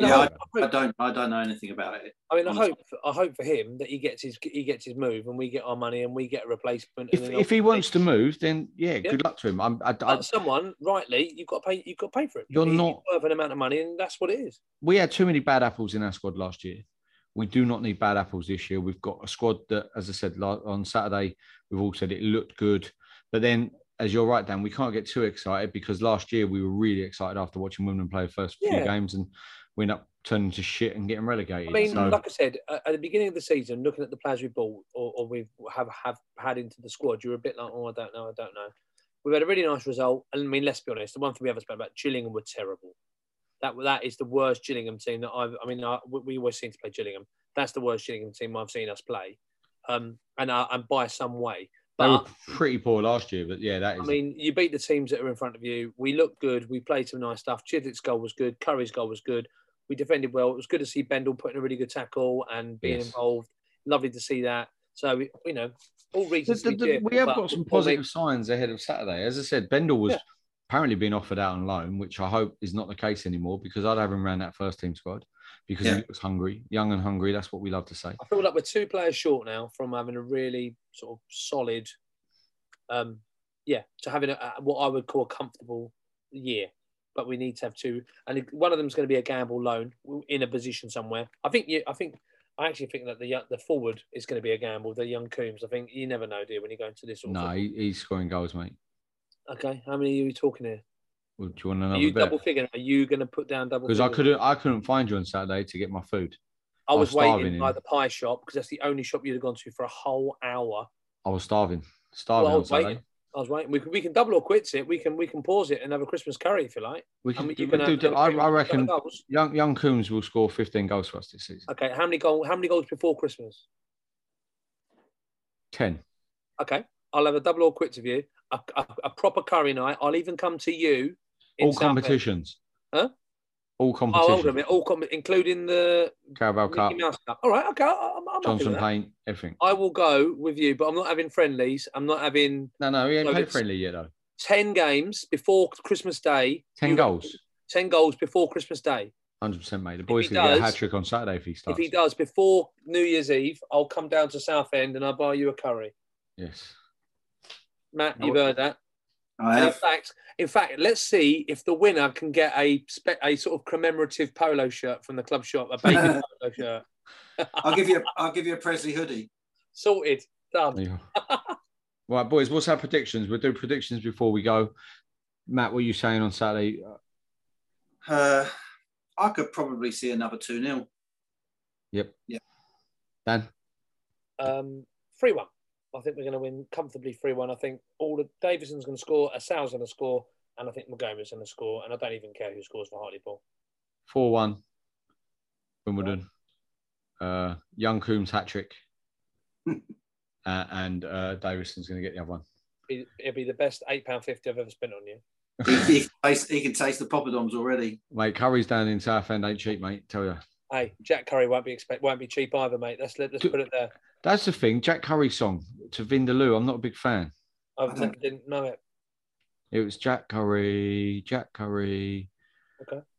know anything about it. I mean, I hope for him that he gets his move and we get our money and we get a replacement. If he wants to move, then good luck to him. Someone rightly, you've got to pay for it. You're not worth an amount of money, and that's what it is. We had too many bad apples in our squad last year. We do not need bad apples this year. We've got a squad that, as I said on Saturday, we've all said it looked good, but then. As you're right, Dan, we can't get too excited because last year we were really excited after watching Wimbledon play the first few games and we ended up turning to shit and getting relegated. I mean, like I said, at the beginning of the season, looking at the players we bought or we have had into the squad, you were a bit like, I don't know. We've had a really nice result. And I mean, let's be honest, the one thing we haven't spoken about, Gillingham were terrible. That is the worst Gillingham team that we always seem to play Gillingham. That's the worst Gillingham team I've seen us play. And by some way. They were pretty poor last year, but that is. I mean, you beat the teams that are in front of you. We looked good. We played some nice stuff. Chidlick's goal was good. Curry's goal was good. We defended well. It was good to see Bendel putting a really good tackle and being involved. Lovely to see that. So, all reasons to be cheerful, we have got some positive signs ahead of Saturday. As I said, Bendel was apparently being offered out on loan, which I hope is not the case anymore because I'd have him around that first team squad. Because he looks hungry, young and hungry. That's what we love to say. I feel like we're 2 players short now from having a really sort of solid, to having what I would call a comfortable year. But we need to have 2, and one of them is going to be a gamble loan in a position somewhere. I actually think that the forward is going to be a gamble. The young Coombs. I think you never know, dear, when you go into this. He's scoring goals, mate. Okay, how many are you talking here? Well, do you want another Are you bet? double figuring? Are you going to put down double? Because I couldn't find you on Saturday to get my food. I was waiting by the pie shop because that's the only shop you'd have gone to for a whole hour. I was starving on Saturday. I was waiting. We can double or quits it. We can pause it and have a Christmas curry if you like. I reckon young Coombs will score 15 goals for us this season. Okay, how many goals before Christmas? 10. Okay, I'll have a double or quits of you. A proper curry night. I'll even come to you. All competitions. Huh? All competitions. Hold on a minute. Including the Carabao Cup. All right. Okay. I'm Johnson Paint. Everything. I will go with you, but I'm not having friendlies. I'm not having. No, we ain't played friendly yet though. 10 games before Christmas Day. 10 goals. 10 goals before Christmas Day. 100%, mate. The boys can get a hat trick on Saturday if he starts. If he does before New Year's Eve, I'll come down to Southend and I'll buy you a curry. Yes. Matt, you've heard that. I have. In fact, let's see if the winner can get a sort of commemorative polo shirt from the club shop, a bacon polo shirt. I'll give you a Presley hoodie. Sorted. Done. Right, boys, what's our predictions? We'll do predictions before we go. Matt, what are you saying on Saturday? I could probably see another 2-0. Yep. Dan? 3-1. I think we're going to win comfortably 3-1. I think Davison's going to score, Assal's going to score, and I think Montgomery's going to score, and I don't even care who scores for Hartlepool. 4-1. Wimbledon. Young Coombs hat-trick. And Davison's going to get the other one. It'll be the best £8.50 I've ever spent on you. He can taste the poppadoms already. Mate, curries down in Southend ain't cheap, mate. Tell you. Hey, Jack Curry won't be cheap either, mate. Let's put it there. That's the thing. Jack Curry's song to Vindaloo. I'm not a big fan. I didn't know it. It was Jack Curry. Okay.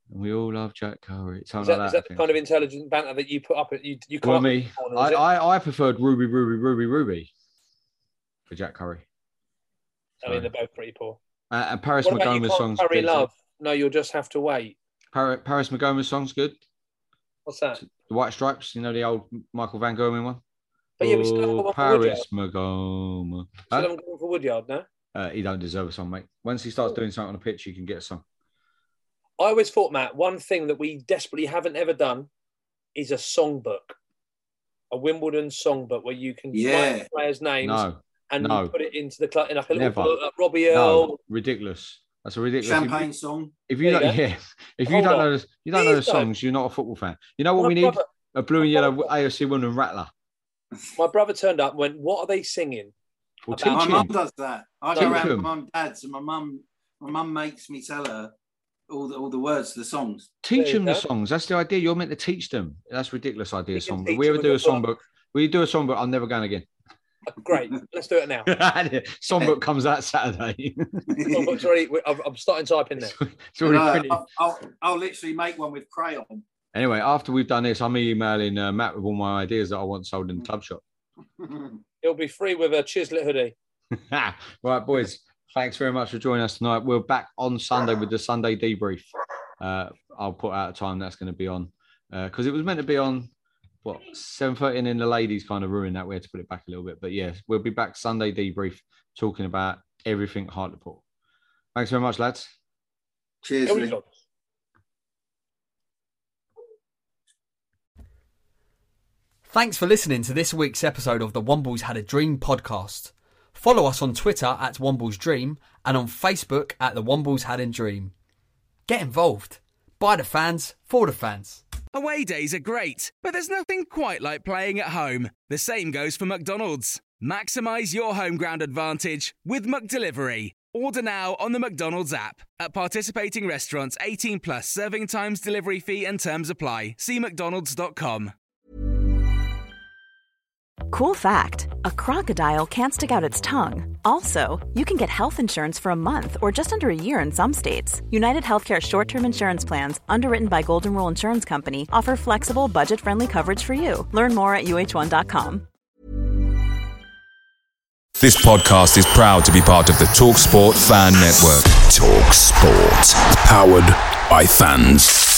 We all love Jack Curry. Is that the kind of intelligent banter that you put up? You can't. I preferred Ruby for Jack Curry. I mean, they're both pretty poor. And Paris McGoma's song's Curry Love. No, you'll just have to wait. Paris McGoma's song's good. What's that? The White Stripes. You know the old Michael Van Gogh one. But yeah, we still have Paris McGoma. Still haven't gone for Woodyard, no? He don't deserve a song, mate. Once he starts doing something on the pitch, you can get a song. I always thought, Matt, one thing that we desperately haven't ever done is a songbook, a Wimbledon songbook where you can write players' names and you put it into the club in like a little Robbie Earl. No, ridiculous. That's a ridiculous champagne song. If you don't know the songs, you're not a football fan. You know what we need? A blue and yellow AFC Wimbledon rattler. My brother turned up and went, "What are they singing?" Well, my mum does that. I go around with my mum and dad's, and my mum makes me tell her all the words to the songs. Teach them the songs. That's the idea. You're meant to teach them. That's a ridiculous idea. Songbook. We ever do a songbook? We do a songbook. I'm never going again. Great. Let's do it now. Songbook comes out Saturday. Songbook's already. I'm starting typing now. It's already printed. I'll literally make one with crayon. Anyway, after we've done this, I'm emailing Matt with all my ideas that I want sold in the club shop. It'll be free with a Chislett hoodie. Right, boys. Thanks very much for joining us tonight. We're back on Sunday with the Sunday debrief. I'll put out a time that's going to be on because it was meant to be on 7:30, and then the ladies kind of ruined that. We had to put it back a little bit, but yeah, we'll be back Sunday debrief talking about everything Hartlepool. Thanks very much, lads. Cheers. Thanks for listening to this week's episode of the Wombles Had a Dream podcast. Follow us on Twitter at Wombles Dream and on Facebook at the Wombles Had a Dream. Get involved. By the fans, for the fans. Away days are great, but there's nothing quite like playing at home. The same goes for McDonald's. Maximise your home ground advantage with McDelivery. Order now on the McDonald's app. At participating restaurants, 18 plus serving times, delivery fee and terms apply. See mcdonalds.com. Cool fact, a crocodile can't stick out its tongue. Also, you can get health insurance for a month or just under a year in some states. United Healthcare short-term insurance plans, underwritten by Golden Rule Insurance Company, offer flexible, budget-friendly coverage for you. Learn more at uh1.com. This podcast is proud to be part of the TalkSport Fan Network. TalkSport. Powered by fans.